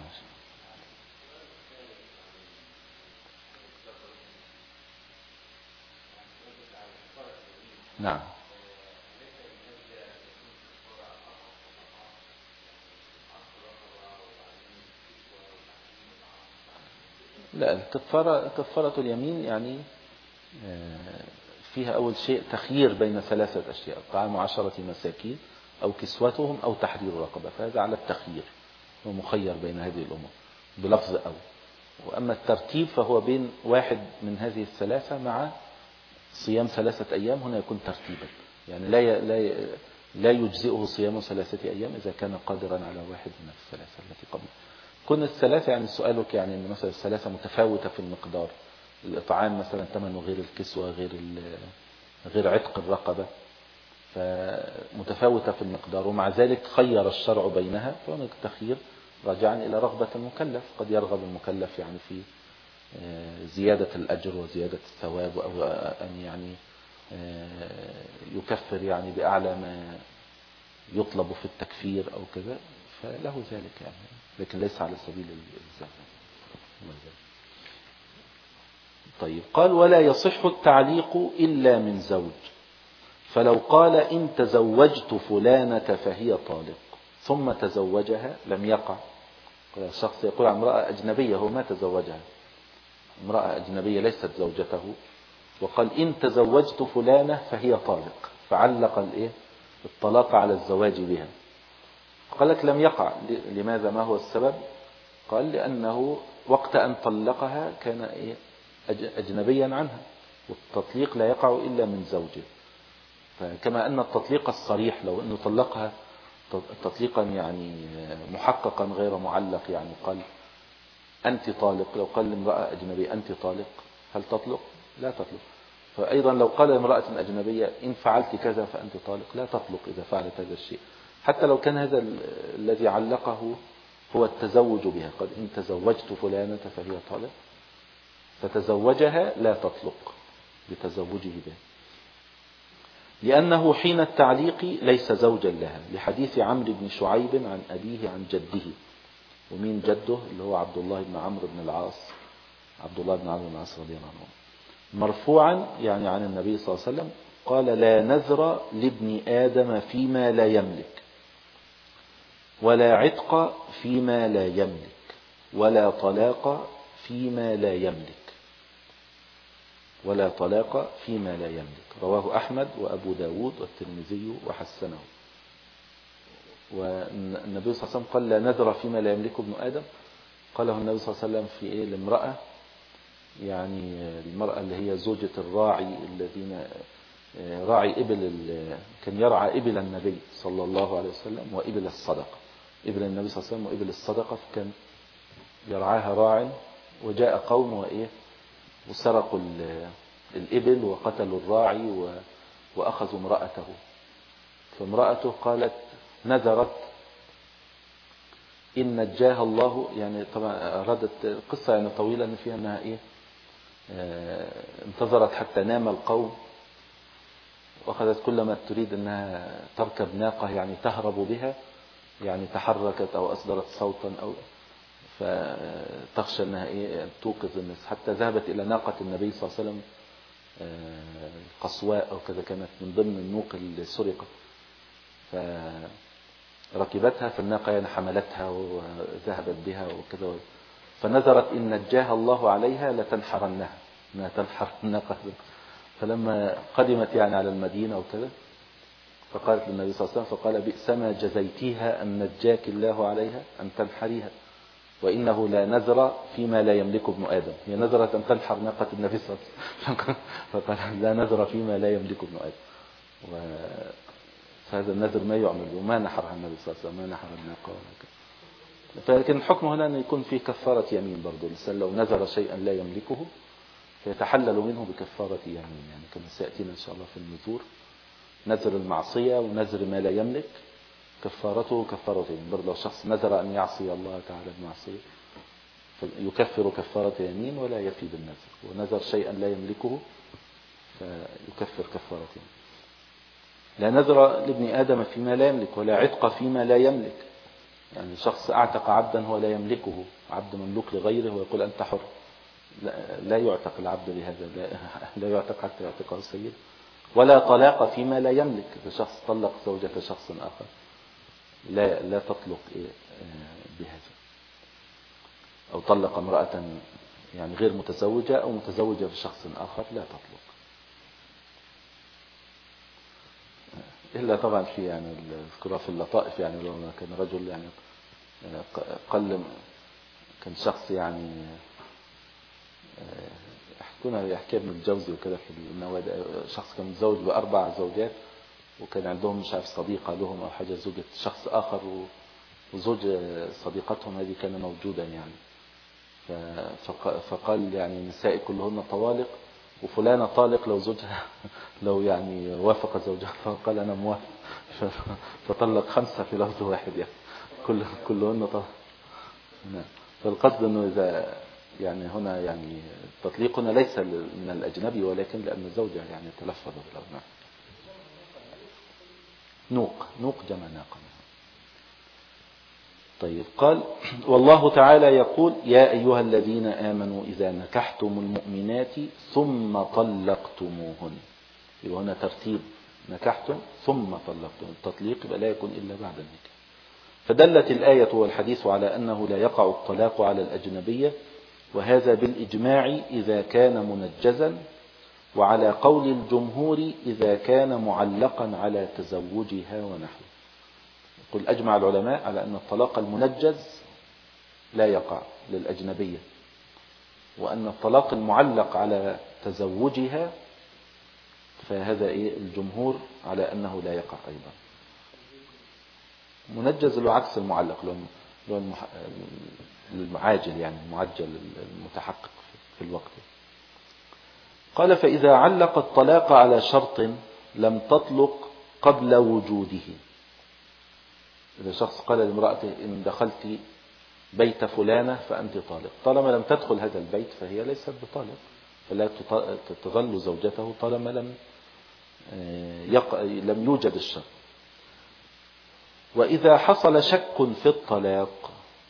نعم. لا، الكفارة كفارة اليمين يعني فيها أول شيء تخيير بين ثلاثة أشياء: طعام عشرة مساكين أو كسوتهم أو تحرير رقبة. فهذا على التخيير، هو مخير بين هذه الأمور بلفظ أو. وأما الترتيب فهو بين واحد من هذه الثلاثة مع صيام ثلاثة أيام، هنا يكون ترتيبا، يعني لا لا لا يجزئه صيام ثلاثة أيام إذا كان قادرا على واحد من الثلاثة التي قبل. كن الثلاثة يعني سؤالك يعني أن مثلا الثلاثة متفاوتة في المقدار، الإطعام مثلا ثمنه غير الكسوة غير غير عتق الرقبة، فمتفاوتة في المقدار، ومع ذلك خير الشرع بينها، فهناك تخيير راجعا إلى رغبة المكلف. قد يرغب المكلف يعني في زيادة الأجر وزيادة الثواب، أو أن يعني يكفر يعني بأعلى ما يطلب في التكفير أو كذا، فله ذلك يعني، لكن ليس على سبيل الزهد. طيب، قال ولا يصح التعليق إلا من زوج، فلو قال إن تزوجت فلانة فهي طالق ثم تزوجها لم يقع. الشخص يقول عن امرأة أجنبية هو ما تزوجها، امرأة أجنبية ليست زوجته، وقال إن تزوجت فلانة فهي طالق، فعلق الإيه الطلاق على الزواج بها. قال لك لم يقع. لماذا؟ ما هو السبب؟ قال لأنه وقت أن طلقها كان إيه أجنبيا عنها، والتطليق لا يقع إلا من زوجه. فكما أن التطليق الصريح لو أنه طلقها تطليقا يعني محققا غير معلق، يعني قال أنت طالق، لو قال لامرأة أجنبية أنت طالق هل تطلق؟ لا تطلق. فأيضا لو قال لامرأة أجنبية إن فعلت كذا فأنت طالق لا تطلق إذا فعلت هذا الشيء، حتى لو كان هذا الذي علقه هو التزوج بها. قد إن تزوجت فلانة فهي طالق، فتزوجها لا تطلق بتزوجه بها، لأنه حين التعليق ليس زوجا لها، لحديث عمرو بن شعيب عن أبيه عن جده. ومين جده؟ اللي هو عبد الله بن عمرو بن العاص، عبد الله بن عمرو بن العاص رضي الله عنه، مرفوعا يعني عن النبي صلى الله عليه وسلم قال لا نذر لابن آدم فيما لا يملك، ولا عتق فيما لا يملك، ولا طلاق فيما لا يملك، ولا طلاق فيما لا يملك. رواه أحمد وأبو داود والترمذي وحسنه. والنبي صلى الله عليه وسلم قال لا نذر فيما لا يملكه ابن آدم، قاله النبي صلى الله عليه وسلم في إيه لامرأة، يعني المرأة اللي هي زوجة الراعي الذين راعي إبل، كان يرعى إبل النبي صلى الله عليه وسلم وإبل الصدقة، إبل النبي صلى الله عليه وسلم وإبل الصدقة، فكان يرعاها راع، وجاء قوم وإيه وسرقوا الإبل وقتلوا الراعي وأخذوا امرأته. فامرأته قالت نذرت إن نجاها الله، يعني طبعا أرادت قصة يعني طويلة إن فيها أنها إيه اه انتظرت حتى نام القوم، وأخذت كل ما تريد أنها تركب ناقة يعني تهرب بها، يعني تحركت أو أصدرت صوتا أو فتخشى أنها إيه توقظ الناس، حتى ذهبت إلى ناقة النبي صلى الله عليه وسلم قصواء أو كذا، كانت من ضمن النوق اللي سرقت، فركبتها في الناقة يعني حملتها وذهبت بها وكذا، فنذرت إن نجاها الله عليها لتنحرنها، أنها تنحر الناقة. فلما قدمت يعني على المدينة وكذا فقالت للنبي صلى الله عليه وسلم فقال بئس ما جزيتيها أن نجاك الله عليها أن تنحريها، وإنه لا نذر فيما لا يملكه ابن آدم. هي نذرت أن تنحر ناقة النبي صلى الله عليه وسلم فقال لا نذر فيما لا يملكه ابن آدم، فهذا النذر ما يعمل، وما نحرها النبي صلى الله عليه وسلم، ما نحر الناقة ولا كذا. فلكن الحكم هنا أن يكون فيه كفارة يمين برضو، الإنسان لو نذر شيئا لا يملكه فيتحلل منه بكفارة يمين، يعني كما سيأتينا إن شاء الله في النذور، نذر المعصية ونذر ما لا يملك كفارته كفارة يمين. برضو لو شخص نذر أن يعصي الله تعالى بمعصية فيكفر كفارة يمين ولا يفي بالنذر، ونذر شيئا لا يملكه فيكفر كفارة يمين. لا نذر لابن آدم فيما لا يملك، ولا عتق فيما لا يملك، يعني شخص أعتق عبدا هو لا يملكه، عبد مملوك لغيره ويقول أنت حر، لا, لا يعتق العبد بهذا، لا, لا يعتق حتى يعتقه السيد. ولا طلاق فيما لا يملك، شخص طلق زوجة شخص آخر لا لا تطلق بهذا، أو طلق امرأة يعني غير متزوجة أو متزوجة بشخص آخر لا تطلق، إلا طبعا في يعني الذكرى في اللطائف، يعني لو كان رجل يعني قل كان شخص يعني كنا يحكي ابن الجوزي وكده في النوادي، شخص كان متزوج بأربع زوجات وكان عندهم مش عارف صديقة لهم أو حاجة زوجة شخص آخر، وزوج صديقتهم هذه كان موجودا يعني. فقال يعني النساء كلهن طوالق وفلانة طالق لو زوجها لو يعني وافق زوجها، فقال أنا موافق فطلق خمسة في لفظ واحد يعني كل كلهن طالق. فالقصد أنه إذا يعني هنا يعني التطليق هنا ليس من الأجنبي ولكن لأن الزوجة يعني تلفظ بالأربع. نوق نوق جمع ناقة. طيب قال والله تعالى يقول يا أيها الذين آمنوا إذا نكحتم المؤمنات ثم طلقتموهن. يبقى هنا ترتيب نكحتم ثم طلقتم، التطليق لا يكون إلا بعد النكاح. فدلت الآية والحديث على أنه لا يقع الطلاق على الأجنبية، وهذا بالإجماع إذا كان منجزا، وعلى قول الجمهور إذا كان معلقا على تزوجها ونحوه. يقول أجمع العلماء على أن الطلاق المنجز لا يقع للأجنبية، وأن الطلاق المعلق على تزوجها فهذا إيه الجمهور على أنه لا يقع أيضا. منجز له عكس المعلق، له المعاجل يعني المعجل المتحقق في الوقت. قال فإذا علق الطلاق على شرط لم تطلق قبل وجوده. إذا شخص قال لامرأته إن دخلت بيت فلانة فأنت طالق، طالما لم تدخل هذا البيت فهي ليست بطالق، فلا تظل زوجته طالما لم يق... لم يوجد الشرط. وإذا حصل شك في الطلاق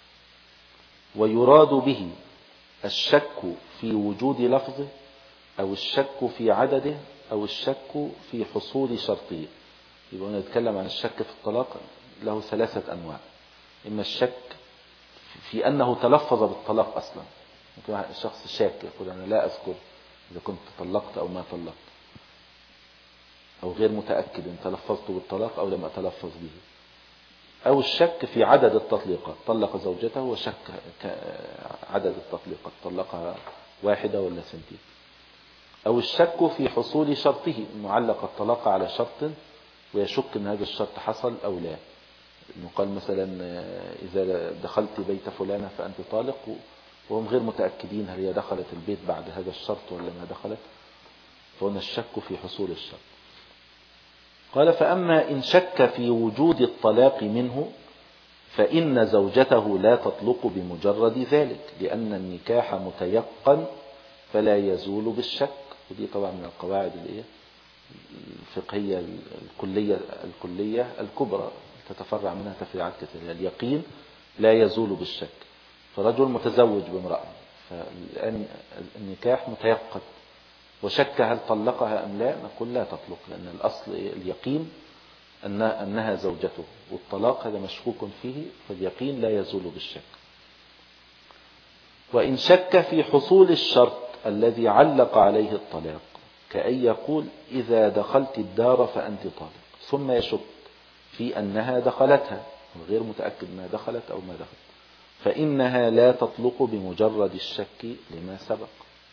ويراد به الشك في وجود لفظه أو الشك في عدده أو الشك في حصول شرطه. يبقى نتكلم عن الشك في الطلاق له ثلاثة أنواع. إما الشك في أنه تلفظ بالطلاق أصلا، ممكن الشخص شاك يقول أنا لا أذكر إذا كنت طلقت أو ما طلقت، أو غير متأكد إن تلفظت بالطلاق أو لم أتلفظ به. أو الشك في عدد التطليقات، طلق زوجته وشك عدد التطليقات طلقها واحدة ولا سنتين. أو الشك في حصول شرطه، معلق الطلاق على شرط ويشك أن هذا الشرط حصل أو لا. قال مثلا إذا دخلت بيت فلانة فأنت طالق، وهم غير متأكدين هل هي دخلت البيت بعد هذا الشرط ولا ما دخلت، فهنا الشك في حصول الشرط. قال فأما إن شك في وجود الطلاق منه فإن زوجته لا تطلق بمجرد ذلك، لأن النكاح متيقن فلا يزول بالشك. ودي طبعا من القواعد الفقهية الكلية الكلية الكبرى تتفرع منها تفريعات كثيرة. اليقين لا يزول بالشك. فرجل متزوج بامرأة، فالآن النكاح متيقن وشك هل طلقها أم لا، نقول لا تطلق، لأن الأصل اليقين أنها زوجته، والطلاق هذا مشكوك فيه، فاليقين لا يزول بالشك. وإن شك في حصول الشرط الذي علق عليه الطلاق، كأن يقول إذا دخلت الدار فأنت طالق، ثم يشك في أنها دخلتها وغير متأكد ما دخلت أو ما دخلت، فإنها لا تطلق بمجرد الشك لما سبق.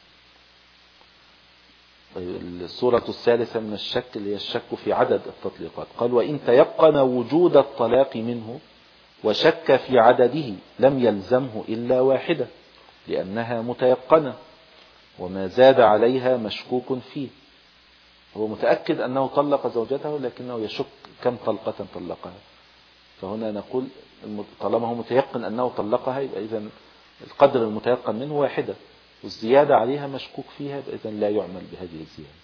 الصورة الثالثة من الشك اللي هي الشك في عدد التطليقات. قال وإن تيقن وجود الطلاق منه وشك في عدده لم يلزمه إلا واحدة، لأنها متيقنة وما زاد عليها مشكوك فيه. هو متأكد أنه طلق زوجته لكنه يشك كم طلقة طلقها، فهنا نقول طالما هو متيقن أنه طلقها يبقى إذن القدر المتيقن منه واحدة، والزيادة عليها مشكوك فيها يبقى إذن لا يعمل بهذه الزيادة.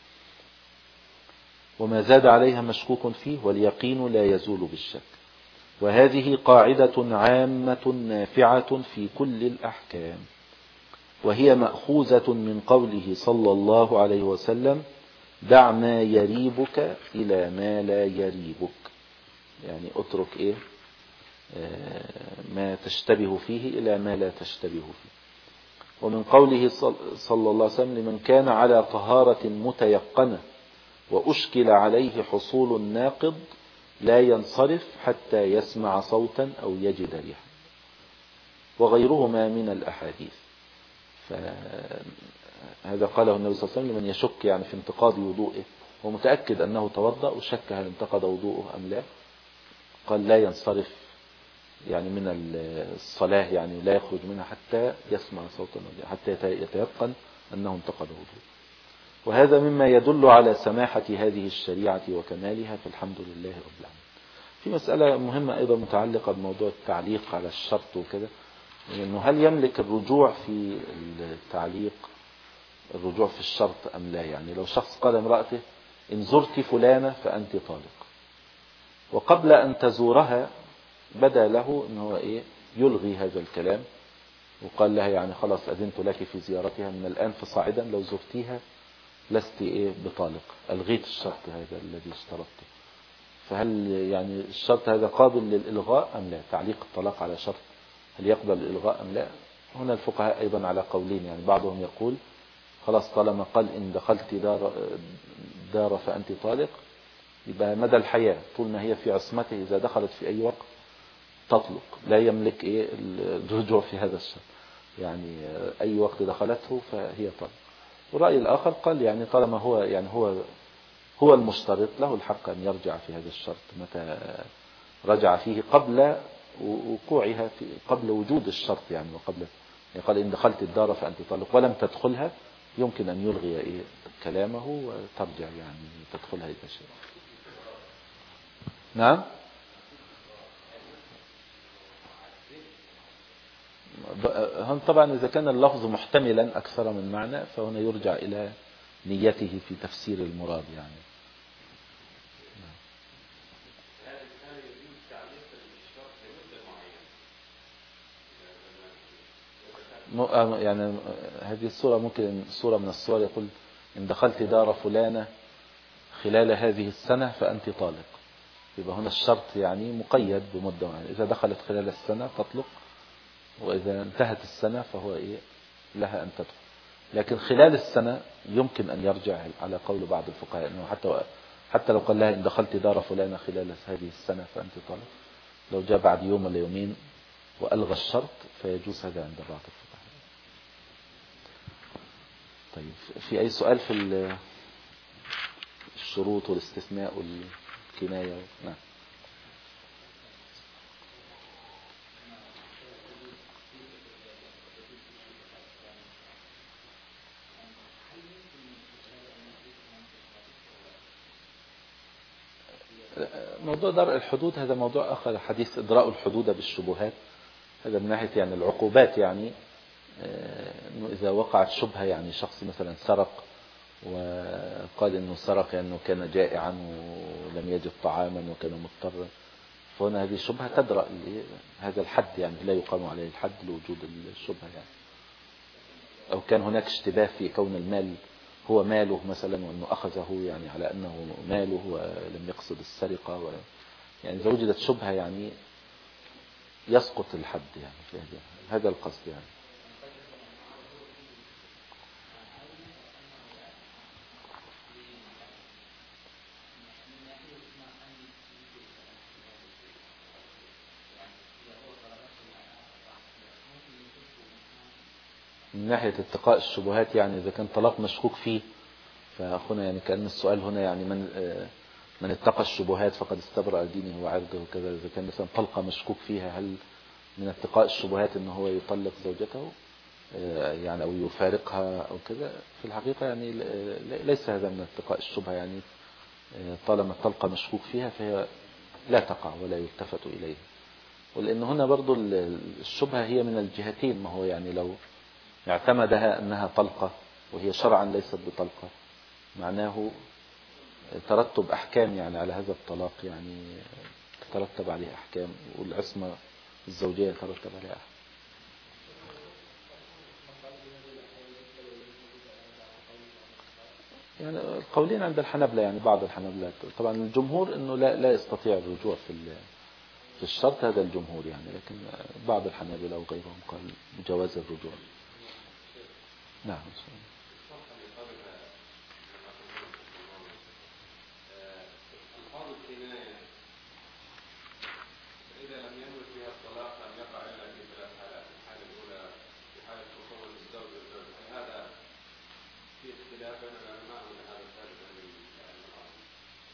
وما زاد عليها مشكوك فيه واليقين لا يزول بالشك. وهذه قاعدة عامة نافعة في كل الأحكام، وهي مأخوذة من قوله صلى الله عليه وسلم دع ما يريبك إلى ما لا يريبك، يعني اترك إيه آه ما تشتبه فيه إلى ما لا تشتبه فيه. ومن قوله صلى الله عليه وسلم لمن كان على طهارة متيقنة وأشكل عليه حصول الناقض لا ينصرف حتى يسمع صوتا أو يجد ريحا، وغيرهما من الأحاديث. فهذا قاله النبي صلى الله عليه وسلم لمن يشك يعني في انتقاض وضوئه، هو متأكد أنه توضأ وشك هل انتقض وضوءه أم لا، قال لا ينصرف يعني من الصلاة، يعني لا يخرج منها حتى يسمع صوت النبي، حتى يتيقن أنه انتقض وضوءه. وهذا مما يدل على سماحة هذه الشريعة وكمالها، فالحمد لله رب العالمين. في مسألة مهمة أيضا متعلقة بموضوع التعليق على الشرط وكده، إنه هل يملك الرجوع في التعليق، الرجوع في الشرط أم لا؟ يعني لو شخص قال امرأته إن زرت فلانة فأنت طالق، وقبل أن تزورها بدا له إن هو إيه يلغي هذا الكلام، وقال لها يعني خلاص أذنت لك في زيارتها من الآن فصاعدا لو زرتيها لست إيه بطالق، ألغيت الشرط هذا الذي اشترطته. فهل يعني الشرط هذا قابل للإلغاء أم لا؟ تعليق الطلاق على شرط هل يقبل الإلغاء أم لا؟ هنا الفقهاء أيضا على قولين، يعني بعضهم يقول خلاص طالما قال إن دخلت دار, دار فأنت طالق، يبقى مدى الحياة طول ما هي في عصمته، إذا دخلت في أي وقت تطلق، لا يملك إيه الرجوع في هذا الشرط، يعني أي وقت دخلته فهي طالق. والرأي الآخر قال يعني طالما هو يعني هو هو المشترط له الحق أن يرجع في هذا الشرط متى رجع فيه قبل وقوعها، في قبل وجود الشرط يعني، وقبل يعني قال إن دخلت الدار فأنت طالق ولم تدخلها، يمكن أن يلغي إيه كلامه وترجع يعني تدخلها إذا شاء. نعم. هم طبعا إذا كان اللفظ محتملا أكثر من معنى فهنا يرجع إلى نيته في تفسير المراد يعني. يعني هذه الصورة ممكن صورة من الصور يقول إن دخلت دار فلانة خلال هذه السنة فأنت طالق، يبقى هنا الشرط يعني مقيد بمدة معينة، إذا دخلت خلال السنة تطلق، وإذا انتهت السنة فهو إيه لها أن تدخل. لكن خلال السنة يمكن أن يرجع على قول بعض الفقهاء أنه حتى حتى لو قال لها إن دخلت دار فلانة خلال هذه السنة فأنت طالق، لو جاء بعد يوم ولا يومين وألغى الشرط فيجوز هذا عند بعض الفقهاء. طيب في أي سؤال في الشروط والاستثناء والكناية؟ نعم. موضوع درء الحدود هذا موضوع آخر، حديث إدراء الحدود بالشبهات، هذا من ناحية يعني العقوبات، يعني إنه إذا وقعت شبهة، يعني شخص مثلا سرق وقال إنه سرق لأنه يعني كان جائعا ولم يجد طعاما وكان مضطرا، فهنا هذه الشبهة تدرأ هذا الحد، يعني لا يقام عليه الحد لوجود الشبهة يعني. أو كان هناك اشتباه في كون المال هو ماله مثلا وأنه أخذه يعني على أنه ماله ولم يقصد السرقة و... يعني إذا وجدت شبهة يعني يسقط الحد يعني في هذا هذا القصد يعني. من ناحية اتقاء الشبهات، يعني إذا كان طلاق مشكوك فيه فهنا يعني كأن السؤال هنا يعني من من اتقى الشبهات فقد استبرأ دينه وعرضه وكذا. إذا كان مثلا طلقة مشكوك فيها، هل من اتقاء الشبهات إنه هو يطلق زوجته يعني أو يفارقها أو كذا؟ في الحقيقة يعني ليس هذا من اتقاء الشبهة، يعني طالما الطلقة مشكوك فيها فهي لا تقع ولا يلتفت إليها. ولأن هنا برضو الشبهة هي من الجهتين، ما هو يعني لو اعتمدها أنها طلقة وهي شرعا ليست بطلقة، معناه ترتب أحكام يعني على هذا الطلاق، يعني تترتب عليه أحكام، والعصمة الزوجية ترتب عليها أحكام. يعني القولين عند الحنبلة، يعني بعض الحنبلة طبعا الجمهور أنه لا لا يستطيع الرجوع في في الشرط، هذا الجمهور يعني، لكن بعض الحنابلة وغيرهم قال بجواز الرجوع. نعم.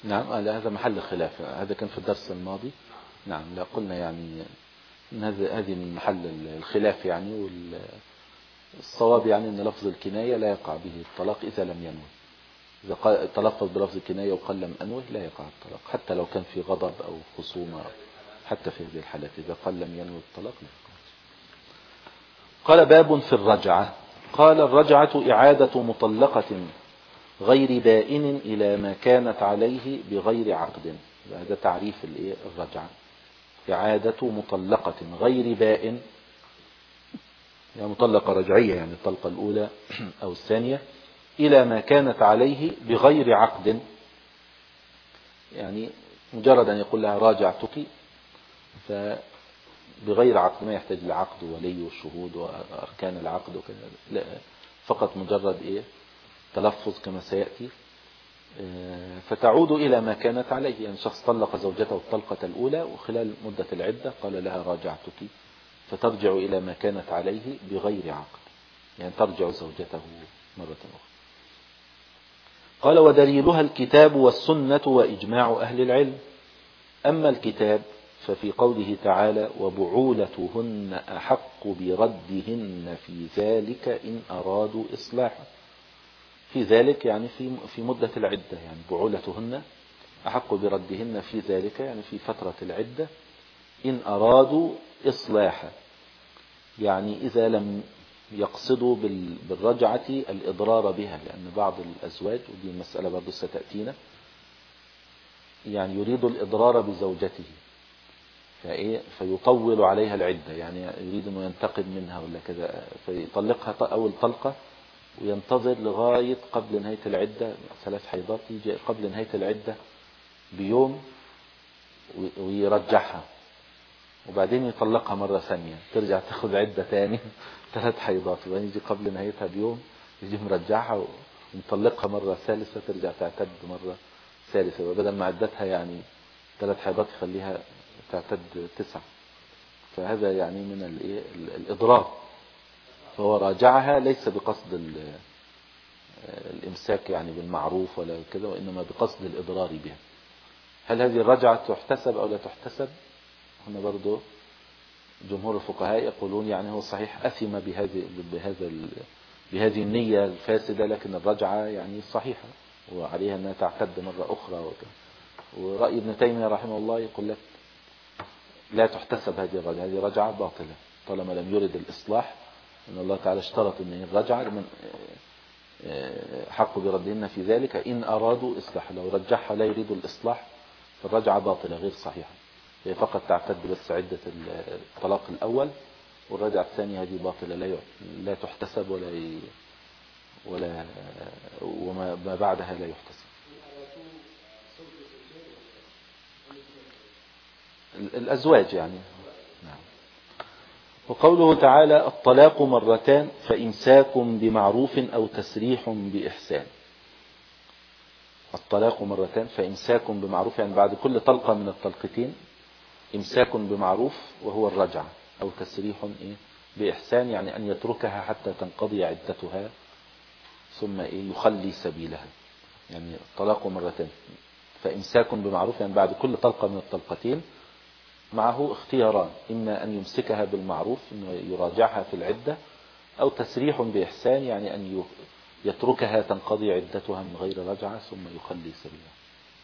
نعم هذا محل خلاف، هذا كان في الدرس الماضي. نعم لا قلنا يعني إن هذا هذه من محل الخلاف يعني، والصواب يعني أن لفظ الكناية لا يقع به الطلاق إذا لم ينوي. إذا تلفظ بلفظ الكناية وقال لم أنوه لا يقع الطلاق، حتى لو كان في غضب أو خصومة، حتى في هذه الحالات إذا قال لم ينوي الطلاق لا يقع. قال باب في الرجعة. قال الرجعة إعادة مطلقة غير بائن إلى ما كانت عليه بغير عقد. هذا تعريف الرجعة، إعادة مطلقة غير بائن، يعني مطلقة رجعية يعني الطلقة الأولى أو الثانية، إلى ما كانت عليه بغير عقد، يعني مجرد أن يقول لها راجعتك فبغير عقد، ما يحتاج لعقد ولي والشهود وأركان العقد وكذا، لا فقط مجرد إيه تلفظ كما سيأتي. فتعود إلى ما كانت عليه، يعني شخص طلق زوجته الطلقة الأولى وخلال مدة العدة قال لها راجعتك، فترجع إلى ما كانت عليه بغير عقد، يعني ترجع زوجته مرة أخرى. قال ودليلها الكتاب والسنة وإجماع أهل العلم. أما الكتاب ففي قوله تعالى وبعولتهن أحق بردهن في ذلك إن أرادوا إصلاحا. في ذلك يعني في في مدة العدة، يعني بعولتهن أحق بردهن في ذلك يعني في فترة العدة، إن أرادوا إصلاحا، يعني إذا لم يقصدوا بالرجعة الإضرار بها، لأن بعض الأزواج، ودي المسألة برضو ستأتينا، يعني يريد الإضرار بزوجته فإيه فيطول عليها العدة، يعني يريد أنه ينتقم منها ولا كذا، فيطلقها أول طلقة وينتظر لغاية قبل نهاية العدة، ثلاث حيضات، يجي قبل نهاية العدة بيوم ويرجعها، وبعدين يطلقها مرة ثانية، ترجع تاخذ عدة تاني ثلاث حيضات، وبعدين يجي قبل نهايتها بيوم يجي مرجعها ومطلقها مرة ثالثة، ترجع تعتد مرة ثالثة، وبدل ما عدتها يعني ثلاث حيضات يخليها تعتد تسعة. فهذا يعني من الإضرار، فهو راجعها ليس بقصد الإمساك يعني بالمعروف ولا كذا، وإنما بقصد الإضرار بها. هل هذه الرجعة تحتسب أو لا تحتسب؟ هنا برضو جمهور الفقهاء يقولون يعني هو صحيح أثم بهذه بهذا بهذه النية الفاسدة، لكن الرجعة يعني صحيحة وعليها أنها تعتد مرة أخرى وكذا. ورأي ابن تيمية رحمه الله يقول لك لا تحتسب هذه الرجعة، هذه رجعة باطلة طالما لم يرد الإصلاح، إن الله تعالى اشترط أن الرجعة لمن حق بردهن في ذلك إن أرادوا إصلاح، لو رجعها لا يريد الإصلاح فالرجعة باطلة غير صحيحة، هي فقط تعتد بس عدة الطلاق الأول، والرجعة الثانية هذه باطلة لا لا تحتسب ولا ي... ولا وما بعدها لا يحتسب. الأزواج يعني. نعم. وقوله تعالى الطلاق مرتان فإمساك بمعروف أو تسريح بإحسان. الطلاق مرتان فإمساك بمعروف، يعني بعد كل طلقة من الطلقتين إمساك بمعروف وهو الرجعة، أو تسريح إيه بإحسان، يعني أن يتركها حتى تنقضي عدتها ثم إيه يخلي سبيلها. يعني الطلاق مرتين فإمساك بمعروف، يعني بعد كل طلقة من الطلقتين معه اختياران، إما أن يمسكها بالمعروف إنه يراجعها في العدة، أو تسريح بإحسان يعني أن يتركها تنقضي عدتها من غير رجعة ثم يخلي سبيلها.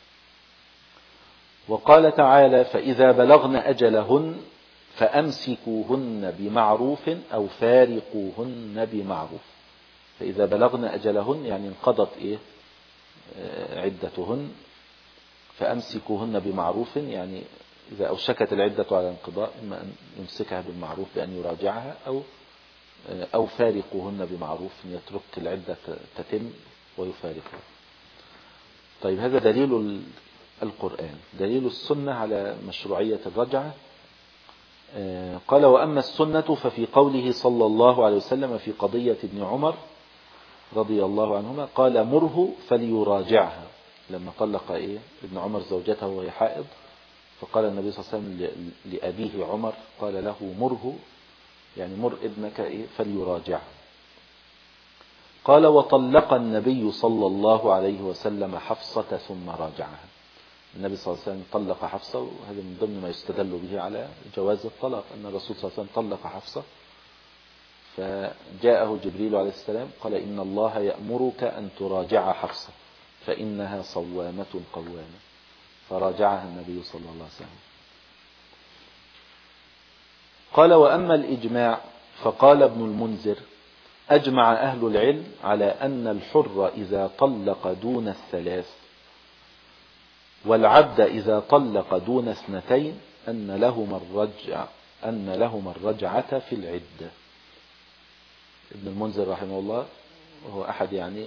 وقال تعالى فإذا بلغن أجلهن فأمسكوهن بمعروف أو فارقوهن بمعروف. فإذا بلغن أجلهن يعني انقضت إيه عدتهن، فأمسكوهن بمعروف يعني إذا أوشكت العدة على الانقضاء إما أن يمسكها بالمعروف بأن يراجعها، أو أو فارقوهن بمعروف يترك العدة تتم ويفارقها. طيب هذا دليل القرآن. دليل السنة على مشروعية الرجعة. قال وأما السنة ففي قوله صلى الله عليه وسلم في قضية ابن عمر رضي الله عنهما قال مره فليراجعها، لما طلق إيه ابن عمر زوجته وهي حائض، فقال النبي صلى الله عليه وسلم لأبيه عمر قال له مره، يعني مر ابنك إيه فليراجعها. قال وطلق النبي صلى الله عليه وسلم حفصة ثم راجعها. النبي صلى الله عليه وسلم طلق حفصة، وهذا من ضمن ما يستدل به على جواز الطلاق، أن الرسول صلى الله عليه وسلم طلق حفصة، فجاءه جبريل عليه السلام قال إن الله يأمرك أن تراجع حفصة فإنها صوامة قوامة، فراجعها النبي صلى الله عليه وسلم. قال وأما الإجماع فقال ابن المنذر أجمع أهل العلم على أن الحر إذا طلق دون الثلاث والعبد إذا طلق دون اثنتين أن لهما الرجع أن لهما الرجعة في العدة. ابن المنذر رحمه الله وهو أحد يعني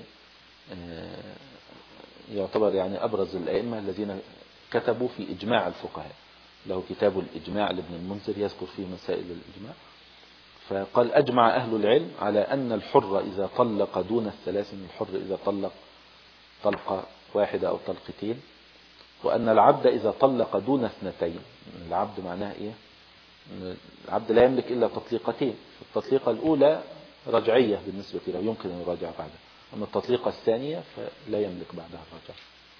يعتبر يعني أبرز الأئمة الذين كتبوا في إجماع الفقهاء، له كتاب الإجماع لابن المنذر يذكر فيه مسائل الإجماع. فقال أجمع أهل العلم على أن الحر إذا طلق دون الثلاث، من الحر إذا طلق طلقة واحدة أو طلقتين، وأن العبد إذا طلق دون اثنتين. العبد معناه إيه؟ العبد لا يملك إلا تطليقتين، التطليقة الأولى رجعية بالنسبة له يمكن أن يراجع بعدها، أما التطليقة الثانية فلا يملك بعدها الرجعة.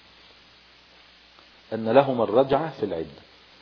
أن لهما الرجعة في العدة.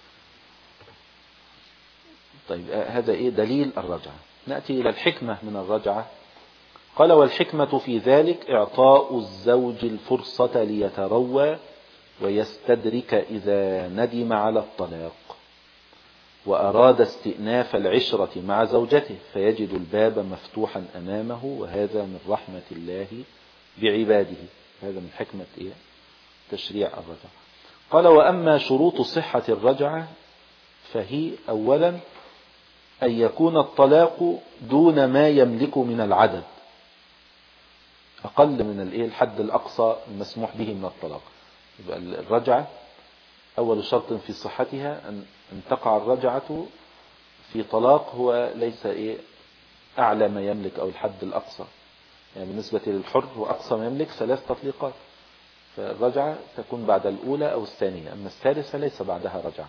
طيب هذا إيه دليل الرجعة. نأتي إلى الحكمة من الرجعة. قال والحكمة في ذلك إعطاء الزوج الفرصة ليتروى ويستدرك إذا ندم على الطلاق وأراد استئناف العشرة مع زوجته فيجد الباب مفتوحا أمامه، وهذا من رحمة الله بعباده. هذا من حكمة إيه؟ تشريع الرجعة. قال وأما شروط صحة الرجعة فهي أولا أن يكون الطلاق دون ما يملك من العدد، أقل من الإيه الحد الأقصى المسموح به من الطلاق. يبقى الرجعة أول شرط في صحتها أن أن تقع الرجعة في طلاق هو ليس إيه أعلى ما يملك أو الحد الأقصى. يعني بالنسبة للحر وأقصى ما يملك ثلاث تطليقات، فالرجعة تكون بعد الأولى أو الثانية، أما الثالثة ليس بعدها رجعة.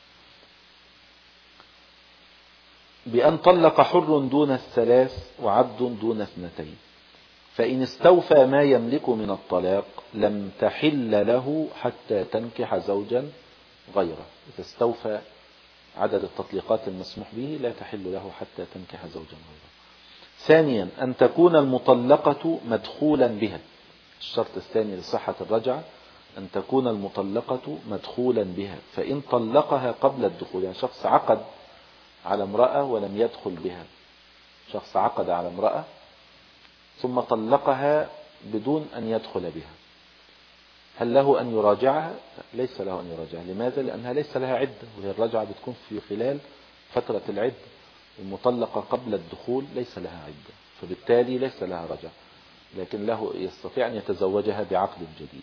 بأن طلق حر دون الثلاث وعبد دون اثنتين، فإن استوفى ما يملك من الطلاق لم تحل له حتى تنكح زوجا غيره. إذا استوفى عدد التطليقات المسموح به لا تحل له حتى تنكح زوجا غيره. ثانيا أن تكون المطلقة مدخولا بها. الشرط الثاني لصحة الرجعة أن تكون المطلقة مدخولا بها، فإن طلقها قبل الدخول، يعني شخص عقد على امرأة ولم يدخل بها، شخص عقد على امرأة ثم طلقها بدون أن يدخل بها، هل له أن يراجعها؟ ليس له أن يراجعها. لماذا؟ لأنها ليس لها عدة، وهي الرجعة بتكون في خلال فترة العدة. المطلقة قبل الدخول ليس لها عدة، فبالتالي ليس لها رجعة، لكن له يستطيع أن يتزوجها بعقد جديد.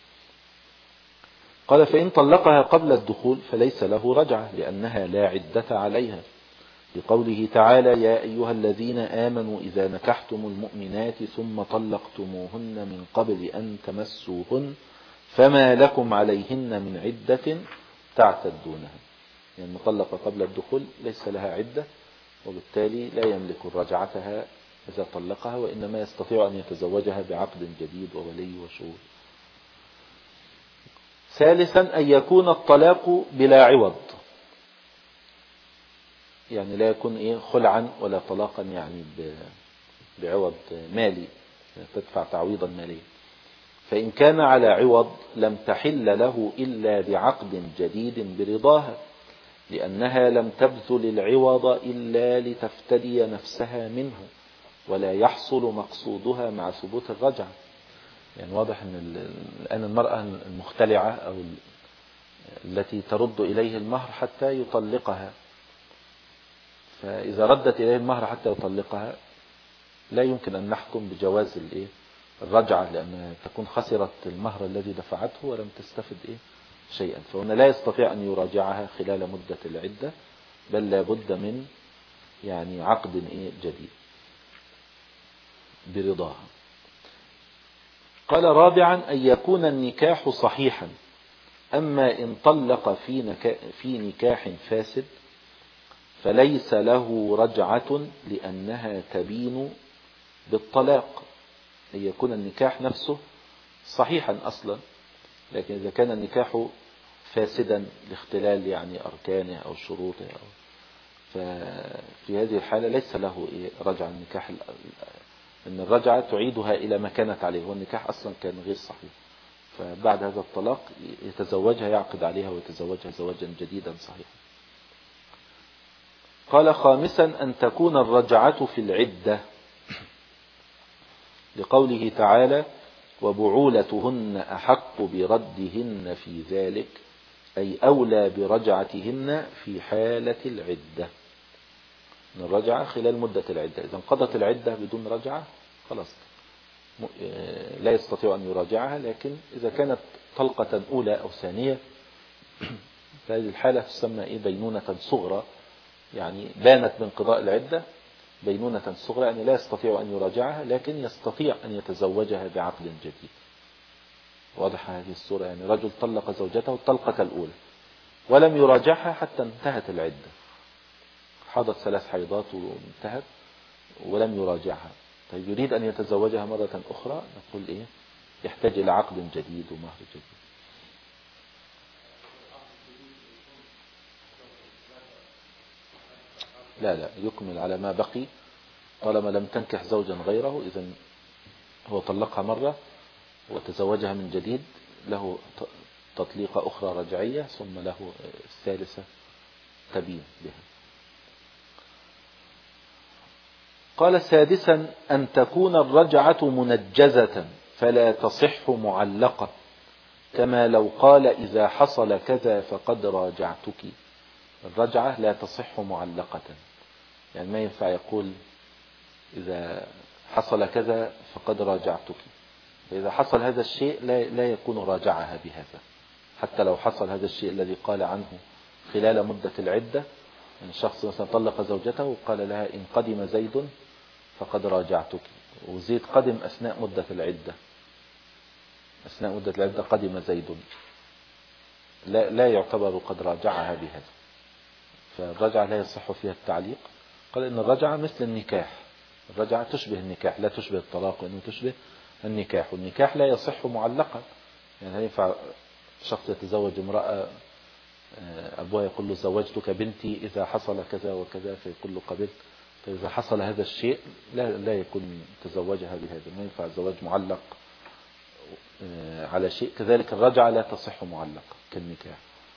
قال فإن طلقها قبل الدخول فليس له رجعة لأنها لا عدة عليها، لقوله تعالى يا أيها الذين آمنوا إذا نكحتم المؤمنات ثم طلقتموهن من قبل أن تمسوهن فما لكم عليهن من عدة تعتدونها. يعني المطلقة قبل الدخول ليس لها عدة، وبالتالي لا يملك رجعتها إذا طلقها، وإنما يستطيع أن يتزوجها بعقد جديد وولي وشهود. ثالثا أن يكون الطلاق بلا عوض، يعني لا يكون إيه خلعا ولا طلاقا يعني بعوض مالي، تدفع تعويضا ماليا. فإن كان على عوض لم تحل له إلا بعقد جديد برضاها، لأنها لم تبذل العوض إلا لتفتدي نفسها منه، ولا يحصل مقصودها مع ثبوت الرجعة. يعني واضح أن الآن المرأة المختلعة أو التي ترد إليه المهر حتى يطلقها، فإذا ردت إليه المهر حتى يطلقها لا يمكن أن نحكم بجواز الإيه الرجعة، لأنها تكون خسرت المهر الذي دفعته ولم تستفد إيه شيئا. فهنا لا يستطيع أن يراجعها خلال مدة العدة، بل لا بد من يعني عقد إيه جديد برضاها. قال رابعا أن يكون النكاح صحيحا، أما إن طلق في نكاح, في نكاح فاسد فليس له رجعة لأنها تبين بالطلاق. أن يكون النكاح نفسه صحيحا أصلا، لكن إذا كان النكاح فاسدا لاختلال يعني أركانه أو شروطه، أو ففي هذه الحالة ليس له إيه رجع. النكاح أن الرجعة تعيدها إلى ما كانت عليه، والنكاح أصلا كان غير صحيح، فبعد هذا الطلاق يتزوجها، يعقد عليها ويتزوجها زواجا جديدا صحيحا. قال خامسا أن تكون الرجعة في العدة، لقوله تعالى وبعولتهن أحق بردهن في ذلك، أي أولى برجعتهن في حالة العدة. الرجعة خلال مدة العدة، إذا انقضت العدة بدون رجعة خلاص لا يستطيع أن يراجعها. لكن إذا كانت طلقة أولى أو ثانية فهذه الحالة تسمى إيه بينونة صغرى، يعني بانت بانقضاء العدة بينونة صغرى، يعني لا يستطيع أن يراجعها لكن يستطيع أن يتزوجها بعقد جديد. واضح هذه الصورة؟ يعني رجل طلق زوجته الطلقة الأولى ولم يراجعها حتى انتهت العدة، حضت ثلاث حيضات وانتهت ولم يراجعها، طيب يريد أن يتزوجها مرة أخرى، نقول إيه يحتاج إلى عقد جديد ومهر جديد. لا لا يكمل على ما بقي طالما لم تنكح زوجا غيره. إذن هو طلقها مرة وتزوجها من جديد، له تطليقة أخرى رجعية، ثم له الثالثة تبين بها. قال سادسا أن تكون الرجعة منجزة فلا تصح معلقة، كما لو قال إذا حصل كذا فقد راجعتك. الرجعة لا تصح معلقة، يعني ما ينفع يقول إذا حصل كذا فقد راجعتك، فإذا حصل هذا الشيء لا لا يكون راجعها بهذا، حتى لو حصل هذا الشيء الذي قال عنه خلال مدة العدة. يعني شخص مثلا طلق زوجته وقال لها إن قدم زيد فقد راجعتك، وزيد قدم أثناء مدة العدة، أثناء مدة العدة قدم زيد، لا, لا يعتبر قد راجعها بهذا، فالرجعة لا يصح فيها التعليق. قال إن الرجعة مثل النكاح، الرجعة تشبه النكاح لا تشبه الطلاق، وإنه تشبه النكاح، والنكاح لا يصح معلقا. يعني هل ينفع شخص يتزوج امرأة أبوها يقول له زوجتك بنتي إذا حصل كذا وكذا، فيقول له قبلت، فإذا حصل هذا الشيء لا لا يكون تزوجها بهذا، ما ينفع الزواج معلق على شيء. كذلك الرجعة لا تصح معلقة كالنكاح.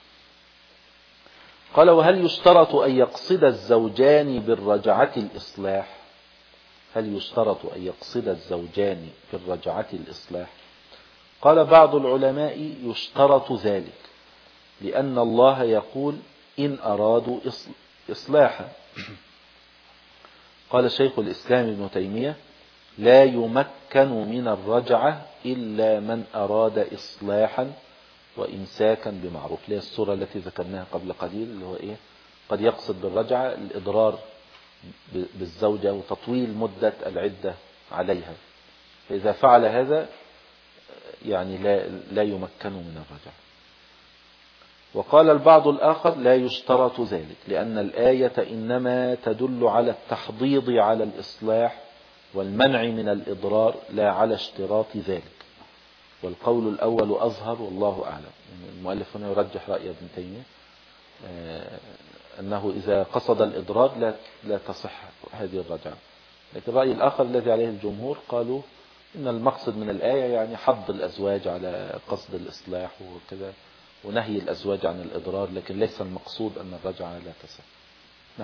قال وهل يشترط أن يقصد الزوجان بالرجعة الإصلاح؟ هل يشترط أن يقصد الزوجان بالرجعة الإصلاح؟ قال بعض العلماء يشترط ذلك، لأن الله يقول إن أرادوا إصلاحا. قال شيخ الإسلام ابن تيمية لا يمكن من الرجعة إلا من أراد إصلاحا وإمساكا بمعروف. ليه الصورة التي ذكرناها قبل قليل اللي هو إيه قد يقصد بالرجعة الإضرار بالزوجة وتطويل مدة العدة عليها، فإذا فعل هذا يعني لا, لا يمكن من الرجعة. وقال البعض الآخر لا يشترط ذلك، لأن الآية إنما تدل على التحضيض على الإصلاح والمنع من الإضرار لا على اشتراط ذلك، والقول الأول أظهر والله أعلم. المؤلف هنا يرجح رأي ابن تيمية أنه إذا قصد الإضرار لا, لا تصح هذه الرجعة. لكن الرأي الآخر الذي عليه الجمهور قالوا إن المقصد من الآية يعني حض الأزواج على قصد الإصلاح وكذا، ونهي الأزواج عن الإضرار، لكن ليس المقصود أن الرجعة لا تصح. نعم.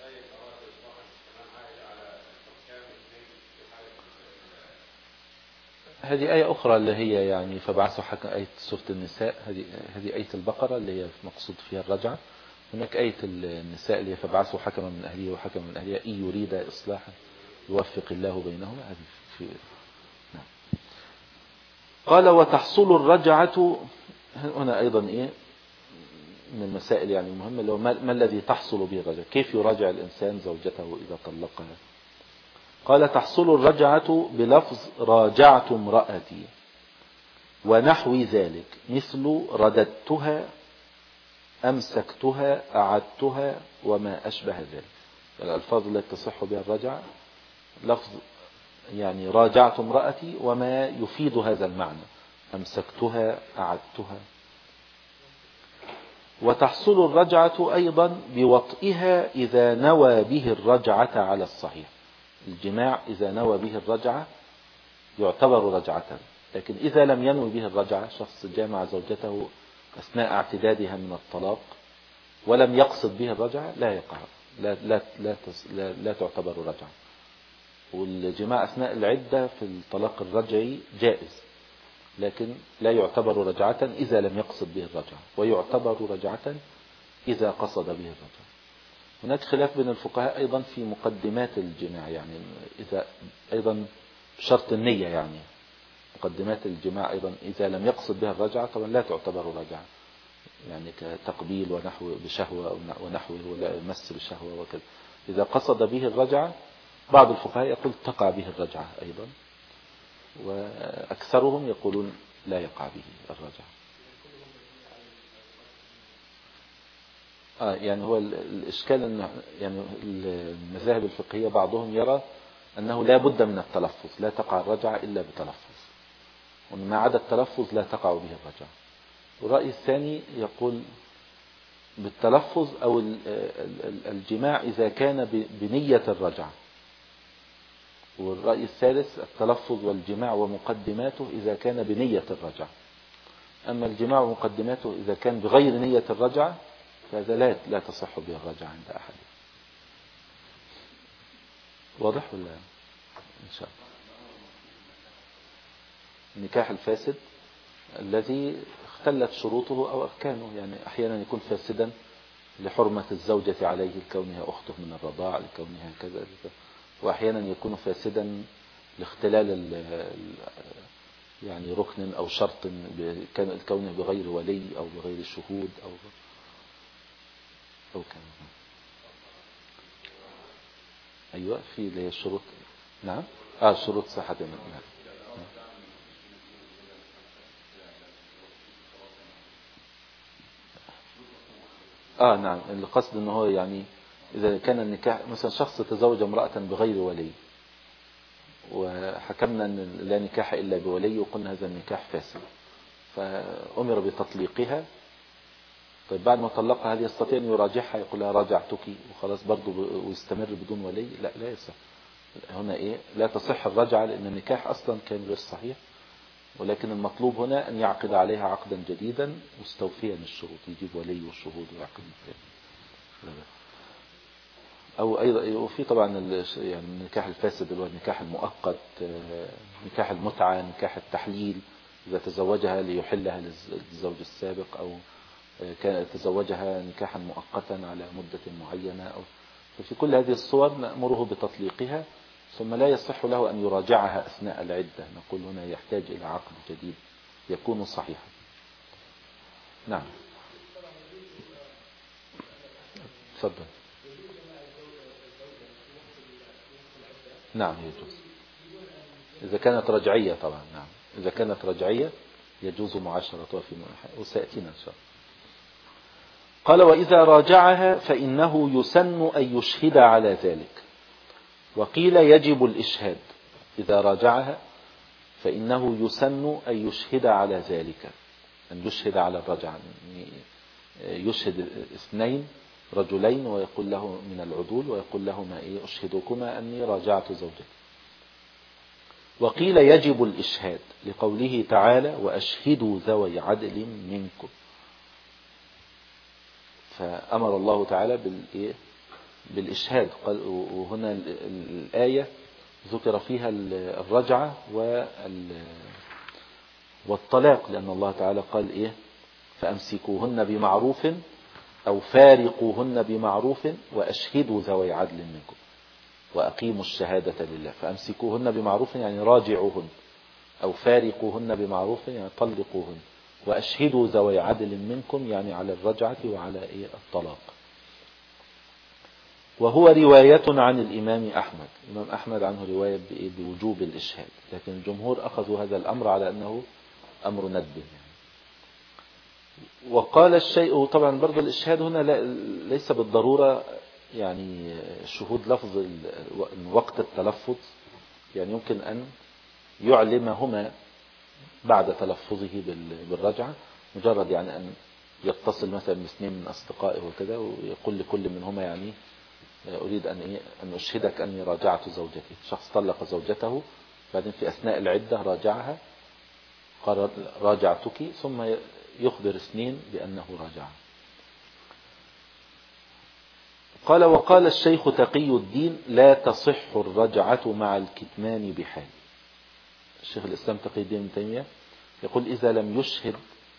هذه آية أخرى اللي هي يعني فبعثوا حكم، آية سورة النساء، هذه هذه آية البقرة اللي هي مقصود فيها الرجعة. هناك آية النساء اللي هي فبعثوا حكما من أهله وحكما من أهلها إن يريد إصلاحا يوفق الله بينهما. هذه في نعم. قال وتحصل الرجعة هنا أيضا إيه من المسائل يعني المهمة، اللي هو ما الذي تحصل به الرجعة، كيف يراجع الإنسان زوجته إذا طلقها. قال تحصل الرجعة بلفظ راجعت امرأتي ونحو ذلك، مثل رددتها أمسكتها أعدتها وما أشبه ذلك. الألفاظ التي تصح بها الرجعة لفظ يعني راجعت امرأتي وما يفيد هذا المعنى، أمسكتها أعدتها. وتحصل الرجعة أيضا بوطئها إذا نوى به الرجعة على الصحيح. الجماع إذا نوى به الرجعة يعتبر رجعة، لكن إذا لم ينوي به الرجعة، شخص جامع زوجته أثناء اعتدادها من الطلاق ولم يقصد به الرجعة لا يقع، لا, لا, لا, لا, لا تعتبر رجعة. والجماع أثناء العدة في الطلاق الرجعي جائز، لكن لا يعتبر رجعة إذا لم يقصد به الرجعة، ويعتبر رجعة إذا قصد به الرجعة. هناك خلاف بين الفقهاء أيضا في مقدمات الجماع، يعني إذا أيضا بشرط النية، يعني مقدمات الجماع أيضا إذا لم يقصد بها الرجعة طبعا لا تعتبر رجعة، يعني كتقبيل ونحو بشهوة ونحوه ولا مس بشهوة وكذا. إذا قصد به الرجعة بعض الفقهاء يقول تقع به الرجعة أيضا، وأكثرهم يقولون لا يقع به الرجعة. آه يعني هو الإشكال أن يعني المذاهب الفقهية بعضهم يرى أنه لا بد من التلفظ، لا تقع الرجعة إلا بتلفظ، وما عدا التلفظ لا تقع به الرجعة. والرأي الثاني يقول بالتلفظ أو الجماع إذا كان بنية الرجعة. والرأي الثالث التلفظ والجماع ومقدماته إذا كان بنية الرجعة. أما الجماع ومقدماته إذا كان بغير نية الرجعة فهذا لا لا تصح به الرجعة عند أحد. واضح ولا إن شاء الله؟ النكاح الفاسد الذي اختلت شروطه أو أركانه، يعني أحيانا يكون فاسدا لحرمة الزوجة عليه لكونها أخته من الرضاع لكونها كذا، وأحيانا يكون فاسدا لاختلال يعني ركن أو شرط كونه بغير ولي أو بغير شهود أو أو كان. أيوة في اللي هي الشروط. نعم آه شروط صحة. نعم. آه نعم القصد أنه هو يعني إذا كان النكاح مثلا شخص تزوج امرأة بغير ولي وحكمنا أن لا نكاح إلا بولي وقلنا هذا النكاح فاسد، فأمر بتطليقها. طيب بعد ما طلقها هل يستطيع أن يراجعها يقول لها راجعتك وخلاص برضو ويستمر بدون ولي؟ لا لا يصح. هنا إيه لا تصح الرجعة لأن النكاح أصلا كان غير صحيح، ولكن المطلوب هنا أن يعقد عليها عقدا جديدا مستوفيا الشروط، يجيب ولي والشهود ويعقد مثلا. أو أيضا وفي طبعا يعني النكاح الفاسد اللي هو النكاح المؤقت، نكاح المتعة، نكاح التحليل إذا تزوجها ليحلها للزوج السابق أو كان تزوجها نكاحا مؤقتا على مدة معينة أو ففي كل هذه الصور نأمره بتطليقها، ثم لا يصح له أن يراجعها أثناء العدة. نقول هنا يحتاج إلى عقد جديد يكون صحيحا. نعم تفضل. نعم يجوز إذا كانت رجعية طبعا. نعم إذا كانت رجعية يجوز معاشرتها في وسيأتينا إن شاء الله. قال وإذا راجعها فإنه يسن أن يشهد على ذلك، وقيل يجب الإشهاد. إذا راجعها فإنه يسن أن يشهد على ذلك، أن يشهد على الرجعة، يشهد اثنين رجلين ويقول له من العدول ويقول لهما إيه أشهدكما أني راجعت زوجتي. وقيل يجب الإشهاد لقوله تعالى وأشهدوا ذوي عدل منكم، فأمر الله تعالى بالإيه بالإشهاد. قال وهنا الآية ذكر فيها الرجعة والطلاق، لأن الله تعالى قال إيه فأمسكوهن بمعروف أو فارقوهن بمعروف وأشهدوا ذوي عدل منكم وأقيموا الشهادة لله. فأمسكوهن بمعروف يعني راجعوهن، أو فارقوهن بمعروف يعني طلقوهن، وأشهدوا ذوي عدل منكم يعني على الرجعة وعلى إيه الطلاق. وهو رواية عن الإمام أحمد، الإمام أحمد عنه رواية بوجوب الإشهاد، لكن الجمهور أخذوا هذا الأمر على أنه أمر ندب يعني. وقال الشيء طبعا برضو الإشهاد هنا ليس بالضرورة يعني شهود لفظ وقت التلفظ، يعني يمكن أن يعلمهما بعد تلفظه بالرجعة، مجرد يعني أن يتصل مثلا باثنين من أصدقائه وكده ويقول لكل منهما يعني أريد أن إيه أن أشهدك أني راجعت زوجتي. شخص طلق زوجته بعدين في أثناء العدة راجعها قال راجعتك، ثم يخبر اثنين بأنه راجعها. قال وقال الشيخ تقي الدين لا تصح الرجعة مع الكتمان بحال. الشيخ الإسلام تقي الدين ابن تيمية يقول إذا لم يشهد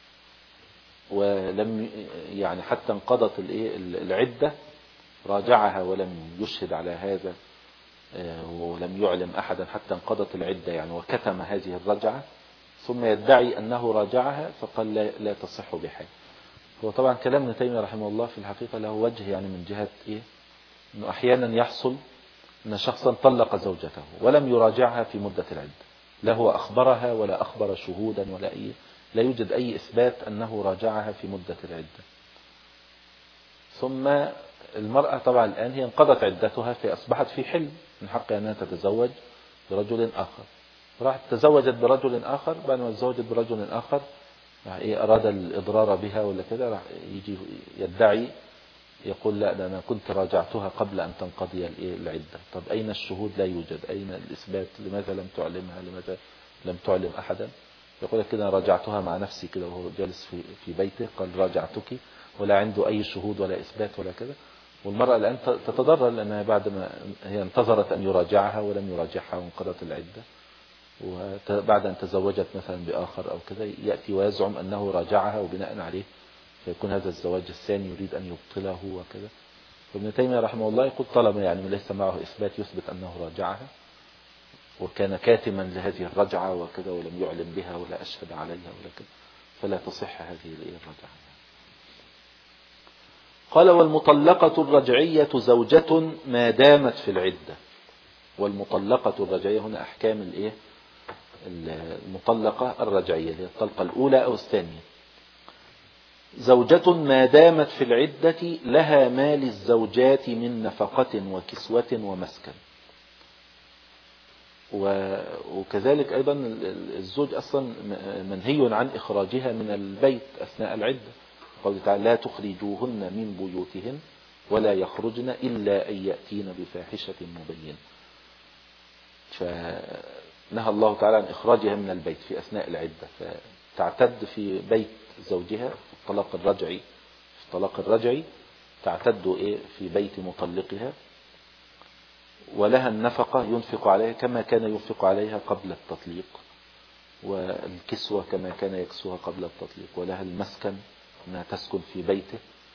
ولم يعني حتى انقضت العدة راجعها ولم يشهد على هذا ولم يعلم أحدا حتى انقضت العدة يعني وكتم هذه الرجعة ثم يدعي أنه راجعها فقال لا, لا تصح بحال. هو طبعا كلام ابن تيمية رحمه الله في الحقيقة له وجه يعني من جهة إيه أنه أحيانا يحصل أن شخصا طلق زوجته ولم يراجعها في مدة العدة، لا هو أخبرها ولا أخبر شهودا ولا أي لا يوجد أي إثبات أنه راجعها في مدة العدة. ثم المرأة طبعا الآن هي انقضت عدتها فأصبحت في حلم من حقها أنها تتزوج برجل آخر، راحت تزوجت برجل آخر، بعد ما تزوجت برجل آخر إيه أراد الإضرار بها ولا كده راح يجي يدعي يقول لا ده أنا كنت راجعتها قبل أن تنقضي العدة. طب أين الشهود؟ لا يوجد. أين الإثبات؟ لماذا لم تعلمها؟ لماذا لم تعلم أحدا؟ يقول لك كده راجعتها مع نفسي كده وهو جالس في في بيته قال راجعتك ولا عنده أي شهود ولا إثبات ولا كده. والمرأة الآن تتضرر لأنها بعد ما هي انتظرت أن يراجعها ولم يراجعها وانقضت العدة، وبعد أن تزوجت مثلا بآخر أو كذا يأتي ويزعم أنه راجعها وبناء عليه فيكون هذا الزواج الثاني يريد أن يبطله وكذا. فابن تيمية رحمه الله يقول طالما يعني ليس معه إثبات يثبت أنه راجعها وكان كاتما لهذه الرجعة وكذا ولم يعلم بها ولا أشهد عليها ولا كذا فلا تصح هذه الرجعة. قال والمطلقة الرجعية زوجة ما دامت في العدة. والمطلقة الرجعية هنا أحكام الإيه المطلقة الرجعية هي الطلقة الأولى أو الثانية. زوجة ما دامت في العدة لها ما للزوجات من نفقة وكسوة ومسكن. وكذلك أيضا الزوج أصلا منهي عن إخراجها من البيت أثناء العدة. قال تعالى لا تخرجوهن من بيوتهن ولا يخرجن إلا أن يأتين بفاحشة مبينة. فنهى الله تعالى عن إخراجها من البيت في أثناء العدة، فتعتد في بيت زوجها في الطلاق الرجعي في الطلاق الرجعي تعتد إيه في بيت مطلقها، ولها النفقة ينفق عليها كما كان ينفق عليها قبل التطليق، والكسوة كما كان يكسوها قبل التطليق، ولها المسكن أنها تسكن في بيته،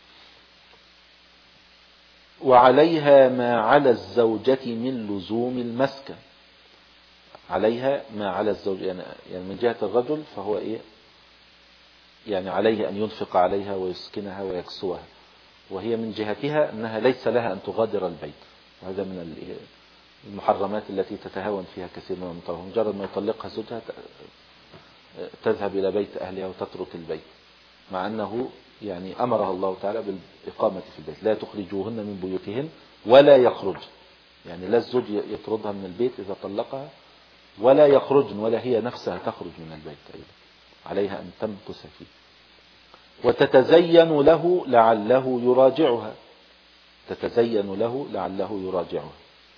وعليها ما على الزوجة من لزوم المسكن. عليها ما على الزوج يعني من جهة الرجل فهو إيه يعني عليه أن ينفق عليها ويسكنها ويكسوها، وهي من جهتها أنها ليس لها أن تغادر البيت، وهذا من المحرمات التي تتهاون فيها كثير من المطلقات. مجرد ما يطلقها زوجها تذهب إلى بيت أهلها وتترك البيت، مع أنه يعني أمرها الله تعالى بالإقامة في البيت. لا تخرجوهن من بيوتهن ولا يخرج، يعني لا الزوج يطردها من البيت إذا طلقها ولا يخرجن ولا هي نفسها تخرج من البيت أيضا، عليها أن تمكث فيه. وتتزين له لعله يراجعها تتزين له لعله يراجعها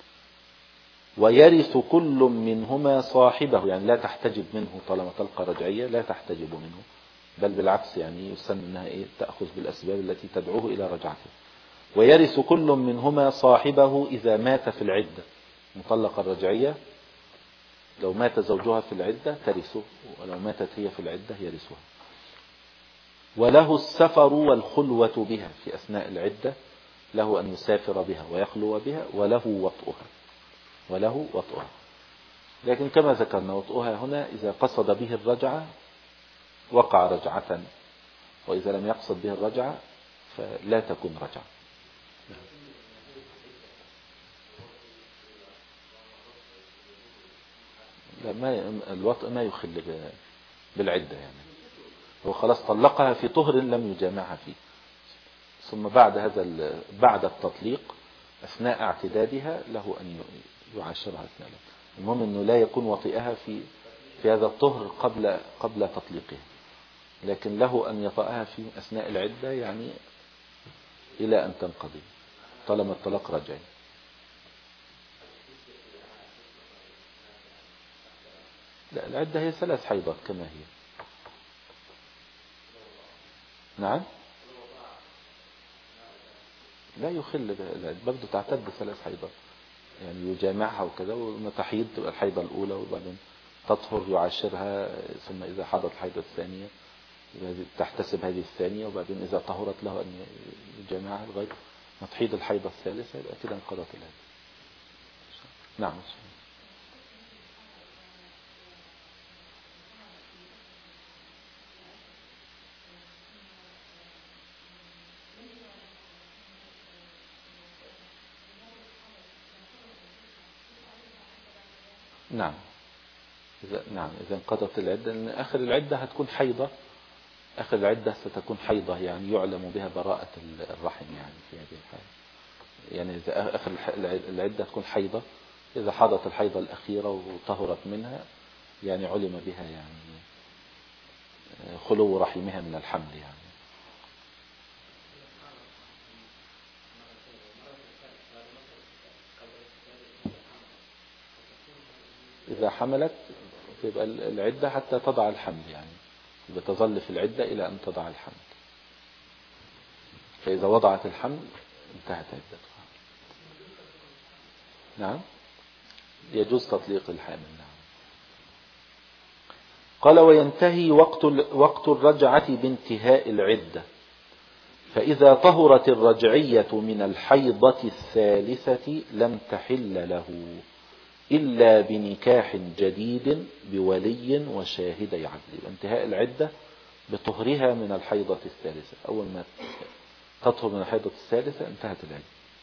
ويرث كل منهما صاحبه، يعني لا تحتجب منه طالما طلقة رجعية لا تحتجب منه، بل بالعكس يعني يسن أنها إيه تأخذ بالأسباب التي تدعوه إلى رجعته. ويرث كل منهما صاحبه إذا مات في العدة. مطلقة الرجعية لو مات زوجها في العدة ترثه، ولو ماتت هي في العدة يرثها. وله السفر والخلوة بها في أثناء العدة، له أن يسافر بها ويخلو بها، وله وطئها وله وطئها لكن كما ذكرنا وطئها هنا إذا قصد به الرجعة وقع رجعة، وإذا لم يقصد به الرجعة فلا تكون رجعة. لا ما الوطء ما يخل بالعدة، يعني هو خلاص طلقها في طهر لم يجامعها فيه، ثم بعد هذا بعد التطليق أثناء اعتدادها له أن يعاشرها أثناء. المهم أنه لا يكون وطئها في في هذا الطهر قبل قبل تطليقها. لكن له أن يطأها في أثناء العدة يعني إلى أن تنقضي طالما الطلاق رجعي. لا، العدة هي ثلاث حيضات كما هي. نعم، لا يخل برضه تعتد ثلاث حيضات، يعني يجامعها وكذا، وما تحيض تبقى الحيضة الأولى وبعدين تطهر يعاشرها، ثم إذا حضت الحيضة الثانية تحتسب هذه الثانية، وبعدين إذا طهرت له أن يجامعها لغاية ما تحيض الحيضة الثالثة، يبقى كده انقضت العدة. نعم. نعم إذا نعم إذا انقضت العدة، لأن آخر العدة هتكون حيضة، آخر العدة ستكون حيضة يعني يعلم بها براءة الرحم يعني في هذه الحالة. يعني إذا آخر العدة تكون حيضة، إذا حضت الحيضة الأخيرة وطهرت منها يعني علم بها يعني خلو رحمها من الحمل يعني. إذا حملت تبقى العدة حتى تضع الحمل يعني، بتظل في العدة إلى أن تضع الحمل، فإذا وضعت الحمل انتهت عدتها. نعم يجوز تطليق الحامل. نعم. قال وينتهي وقت وقت الرجعة بانتهاء العدة، فإذا طهرت الرجعية من الحيضة الثالثة لم تحل له إلا بنكاح جديد بولي وشاهدي عدل. انتهاء العدة بطهرها من الحيضة الثالثة، أول ما تطهر من الحيضة الثالثة انتهت العدة.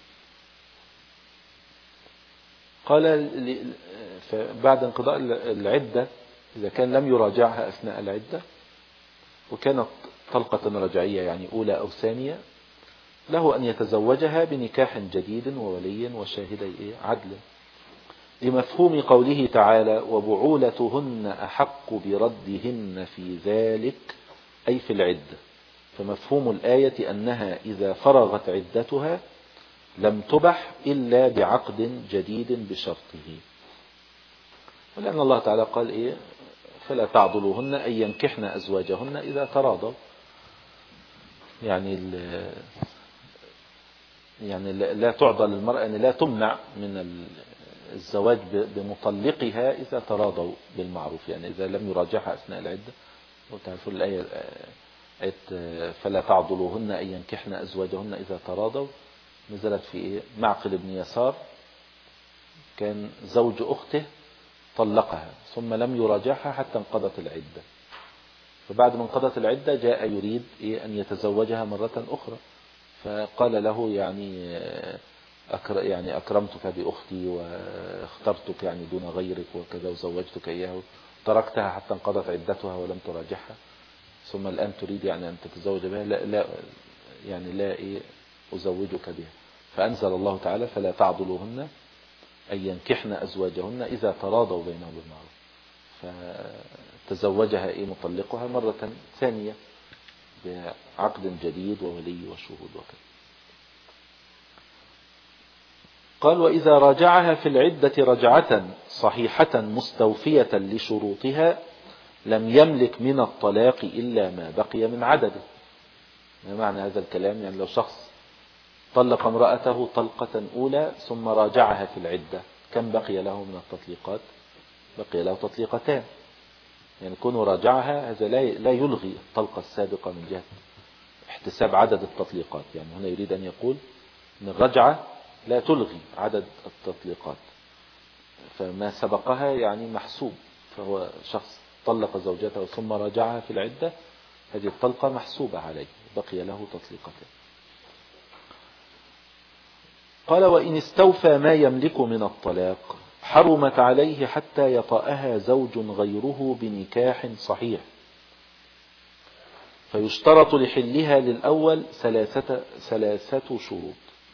قال بعد انقضاء العدة إذا كان لم يراجعها أثناء العدة وكانت طلقة رجعية يعني أولى أو ثانية، له أن يتزوجها بنكاح جديد وولي وشاهدي عدل، لمفهوم قوله تعالى وبعولتهن أحق بردهن في ذلك أي في العدة. فمفهوم الآية أنها إذا فرغت عدتها لم تبح إلا بعقد جديد بشرطه، ولأن الله تعالى قال إيه فلا تعضلوهن أن ينكحن أزواجهن إذا تراضوا، يعني يعني لا تعضل المرأة، يعني لا تمنع من الزواج بمطلقها إذا تراضوا بالمعروف، يعني إذا لم يراجعها أثناء العدة. وتعرفون الآية فلا تعضلوهن أن ينكحن أزواجهن إذا تراضوا نزلت في إيه؟ معقل بن يسار كان زوج أخته طلقها ثم لم يراجعها حتى انقضت العدة، فبعد ما انقضت العدة جاء يريد إيه أن يتزوجها مرة أخرى، فقال له يعني يعني أكرمتك بأختي واخترتك يعني دون غيرك وكذا وزوجتك إياه، تركتها حتى انقضت عدتها ولم تراجعها، ثم الآن تريد يعني أن تتزوج بها، لا, لا يعني لا إيه أزوجك بها. فأنزل الله تعالى فلا تعضلوهن أن ينكحن أزواجهن إذا تراضوا بينهم بالمعروف، فتزوجها إيه مطلقها مرة ثانية بعقد جديد وولي وشهود وكذا. قال وإذا راجعها في العدة رجعة صحيحة مستوفية لشروطها لم يملك من الطلاق إلا ما بقي من عدده. ما معنى هذا الكلام؟ يعني لو شخص طلق امرأته طلقة أولى ثم راجعها في العدة كم بقي له من التطليقات؟ بقي له تطليقتان، يعني كونه راجعها هذا لا يلغي الطلقة السابقة من جهة احتساب عدد التطليقات، يعني هنا يريد أن يقول أن الرجعة لا تلغي عدد التطليقات، فما سبقها يعني محسوب، فهو شخص طلق زوجته ثم راجعها في العدة هذه الطلقة محسوبة عليه بقي له تطليقتين. قال وإن استوفى ما يملك من الطلاق حرمت عليه حتى يطأها زوج غيره بنكاح صحيح، فيشترط لحلها للأول ثلاثة, ثلاثة شروط.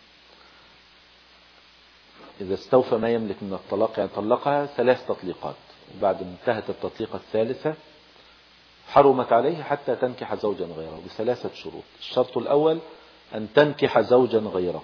إذا استوفى ما يملك من الطلاق يعني طلقها ثلاث تطليقات، وبعد انتهت التطليقة الثالثة حرمت عليه حتى تنكح زوجا غيره بثلاثة شروط. الشرط الأول أن تنكح زوجا غيره.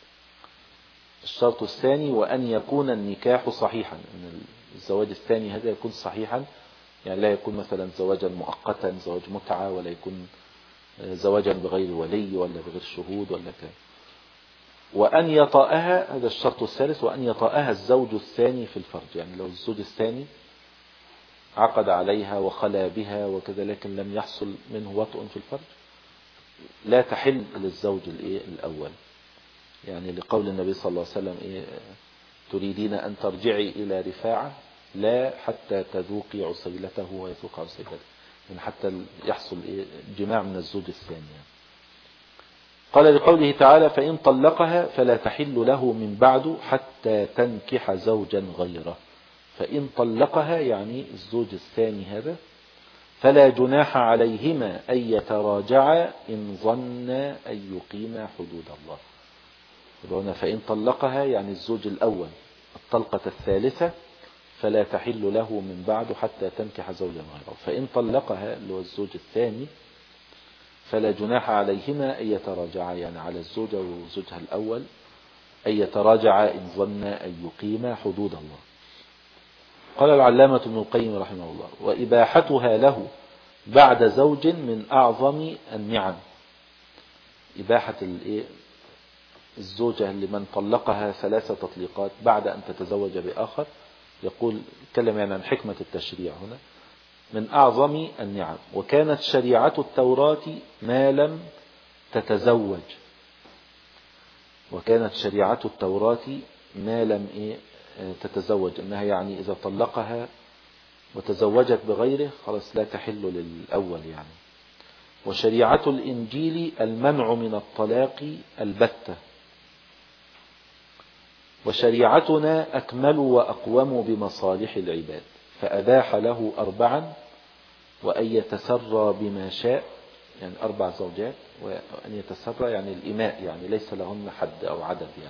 الشرط الثاني وأن يكون النكاح صحيحا، أن الزواج الثاني هذا يكون صحيحا، يعني لا يكون مثلا زواجا مؤقتا زواج متعة، ولا يكون زواجا بغير ولي ولا بغير شهود ولا كذا. وأن يطأها، هذا الشرط الثالث، وأن يطأها الزوج الثاني في الفرج. يعني لو الزوج الثاني عقد عليها وخلى بها وكذا لكن لم يحصل منه وطء في الفرج لا تحل للزوج الأول. يعني لقول النبي صلى الله عليه وسلم إيه تريدين أن ترجعي إلى رفاعة لا حتى تذوقي عسيلته ويذوق عسيلته، يعني حتى يحصل إيه جماع من الزوج الثاني. قال لقوله تعالى فإن طلقها فلا تحل له من بعد حتى تنكح زوجا غيره. فإن طلقها يعني الزوج الثاني هذا فلا جناح عليهما أن يتراجعا إن ظنا أن يقيما حدود الله. هنا فإن طلقها يعني الزوج الأول الطلقة الثالثة فلا تحل له من بعد حتى تنكح زوجا غيره. فإن طلقها اللي هو الزوج الثاني فلا جناح عليهما أن يتراجعا، يعني على الزوجة وزوجها الأول أن يتراجعا إن ظنا أن يقيما حدود الله. قال العلامة ابن القيم رحمه الله وإباحتها له بعد زوج من أعظم النعم. إباحة الزوجة لمن طلقها ثلاثة تطليقات بعد أن تتزوج بآخر، يقول كلم يعني عن حكمة التشريع هنا، من أعظم النعم. وكانت شريعة التوراة ما لم تتزوج، وكانت شريعة التوراة ما لم إيه تتزوج، إنها يعني إذا طلقها وتزوجت بغيره خلاص لا تحل للأول يعني. وشريعة الإنجيل المنع من الطلاق البتة. وشريعتنا أكمل وأقوم بمصالح العباد، فأباح له أربعا وأن يتسرى بما شاء، يعني أربع زوجات، وأن يتسرى يعني الإماء يعني ليس لهن حد أو عدد يعني.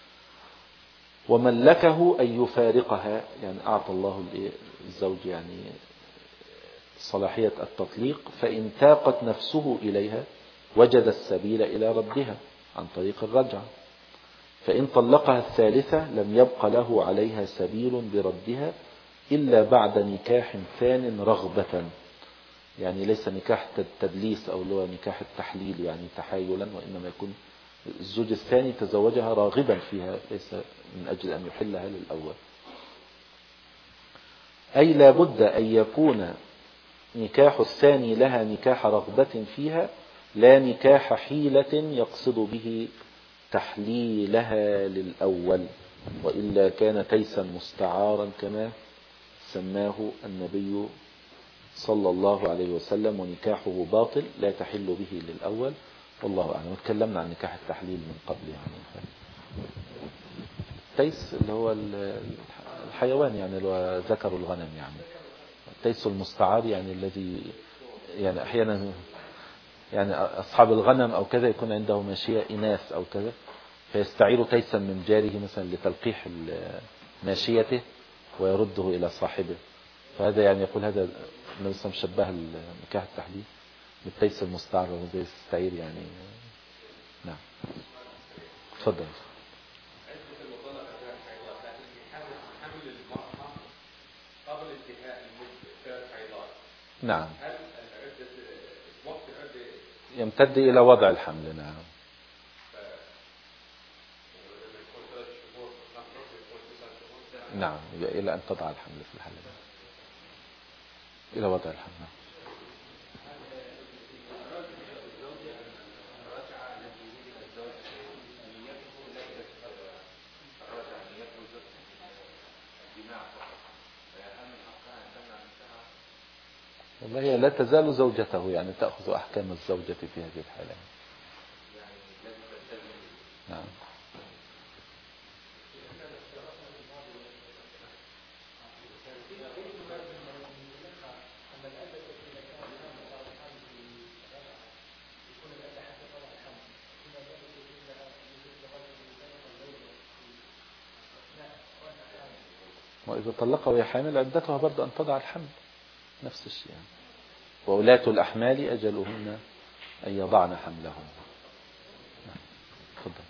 وملكه أن يفارقها، يعني أعطى الله الزوج يعني صلاحية التطليق، فإن تاقت نفسه إليها وجد السبيل إلى ردها عن طريق الرجعة. فإن طلقها الثالثة لم يبق له عليها سبيل بردها إلا بعد نكاح ثان رغبة، يعني ليس نكاح التدليس أو اللي هو نكاح التحليل يعني تحايلا، وإنما يكون الزوج الثاني تزوجها راغبا فيها ليس من أجل أن يحلها للأول. أي لا بد أن يكون نكاح الثاني لها نكاح رغبة فيها لا نكاح حيلة يقصد به تحليلها للأول، وإلا كان تيسا مستعارا كما سماه النبي صلى الله عليه وسلم، ونكاحه باطل لا تحل به للأول. والله أعلم. تكلمنا عن نكاح التحليل من قبل يعني. تيس اللي هو الحيوان يعني اللي هو ذكر الغنم يعني. التيس المستعار يعني الذي يعني أحيانا يعني أصحاب الغنم أو كذا يكون عنده ماشية إناث أو كذا فيستعير تيسا من جاره مثلا لتلقيح ماشيته ويرده إلى صاحبه. فهذا يعني يقول هذا النبي صلى الله عليه وسلم شبه نكاح التحليل بالتيس المستعار وهذا يستعير يعني. نعم تفضل. نعم يمتد إلى وضع الحمل. نعم نعم إلى أن تضع الحمل في الحمل إلى وضع الحمل. والله هي لا تزال زوجته يعني تأخذ أحكام الزوجة في هذه الحالة. نعم وإذا طلقها وهي حامل عدتها برضه أن تضع الحمل نفس الشيء يعني. وأولاة الأحمال أجلهن أن يضعن حملهن. تفضل.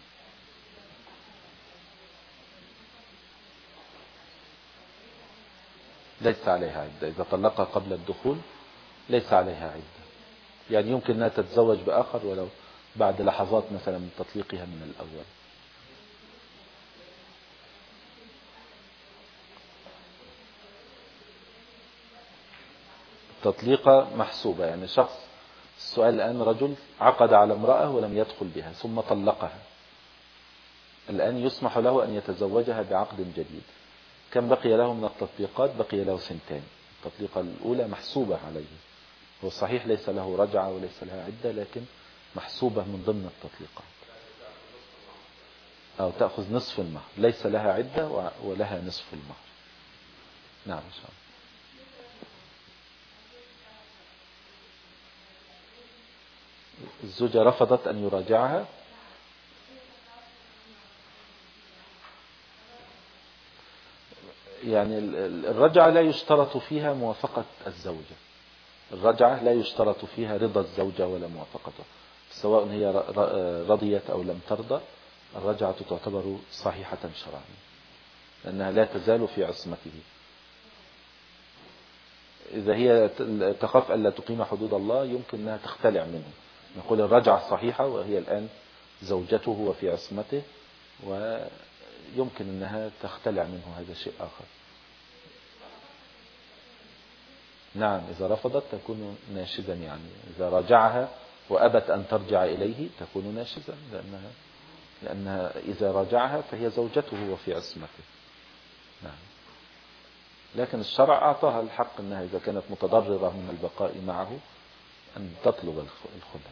ليس عليها عدة إذا طلقها قبل الدخول، ليس عليها عدة. يعني يمكن أنها تتزوج بآخر ولو بعد لحظات مثلا من تطليقها من الأول. التطليقة محسوبة، يعني شخص، السؤال الآن رجل عقد على امرأة ولم يدخل بها ثم طلقها، الآن يسمح له أن يتزوجها بعقد جديد. كم بقي له من التطليقات؟ بقي له سنتين. التطليقة الأولى محسوبة عليه، هو صحيح ليس له رجعة وليس لها عدة، لكن محسوبة من ضمن التطليقات. أو تأخذ نصف المهر، ليس لها عدة ولها نصف المهر. نعم إن شاء الله. الزوجة رفضت أن يراجعها، يعني الرجعة لا يشترط فيها موافقة الزوجة، الرجعة لا يشترط فيها رضا الزوجة ولا موافقته، سواء هي رضيت أو لم ترضى، الرجعة تعتبر صحيحة شرعا لأنها لا تزال في عصمته. إذا هي تخاف ألا تقيم حدود الله يمكن أنها تختلع منه، نقول الرجعة صحيحة وهي الآن زوجته وفي عصمته، ويمكن أنها تختلع منه، هذا شيء آخر. نعم إذا رفضت تكون ناشزا، يعني إذا راجعها وأبت أن ترجع إليه تكون ناشزا، لأنها, لأنها إذا راجعها فهي زوجته وفي عصمته. نعم. لكن الشرع أعطاها الحق أنها إذا كانت متضررة من البقاء معه أن تطلب الخلع.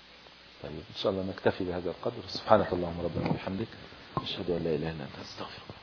طيب إن شاء الله نكتفي بهذا القدر. سبحانك اللهم ربنا وبحمدك، أشهد أن لا إله إلا أنت، أستغفرك.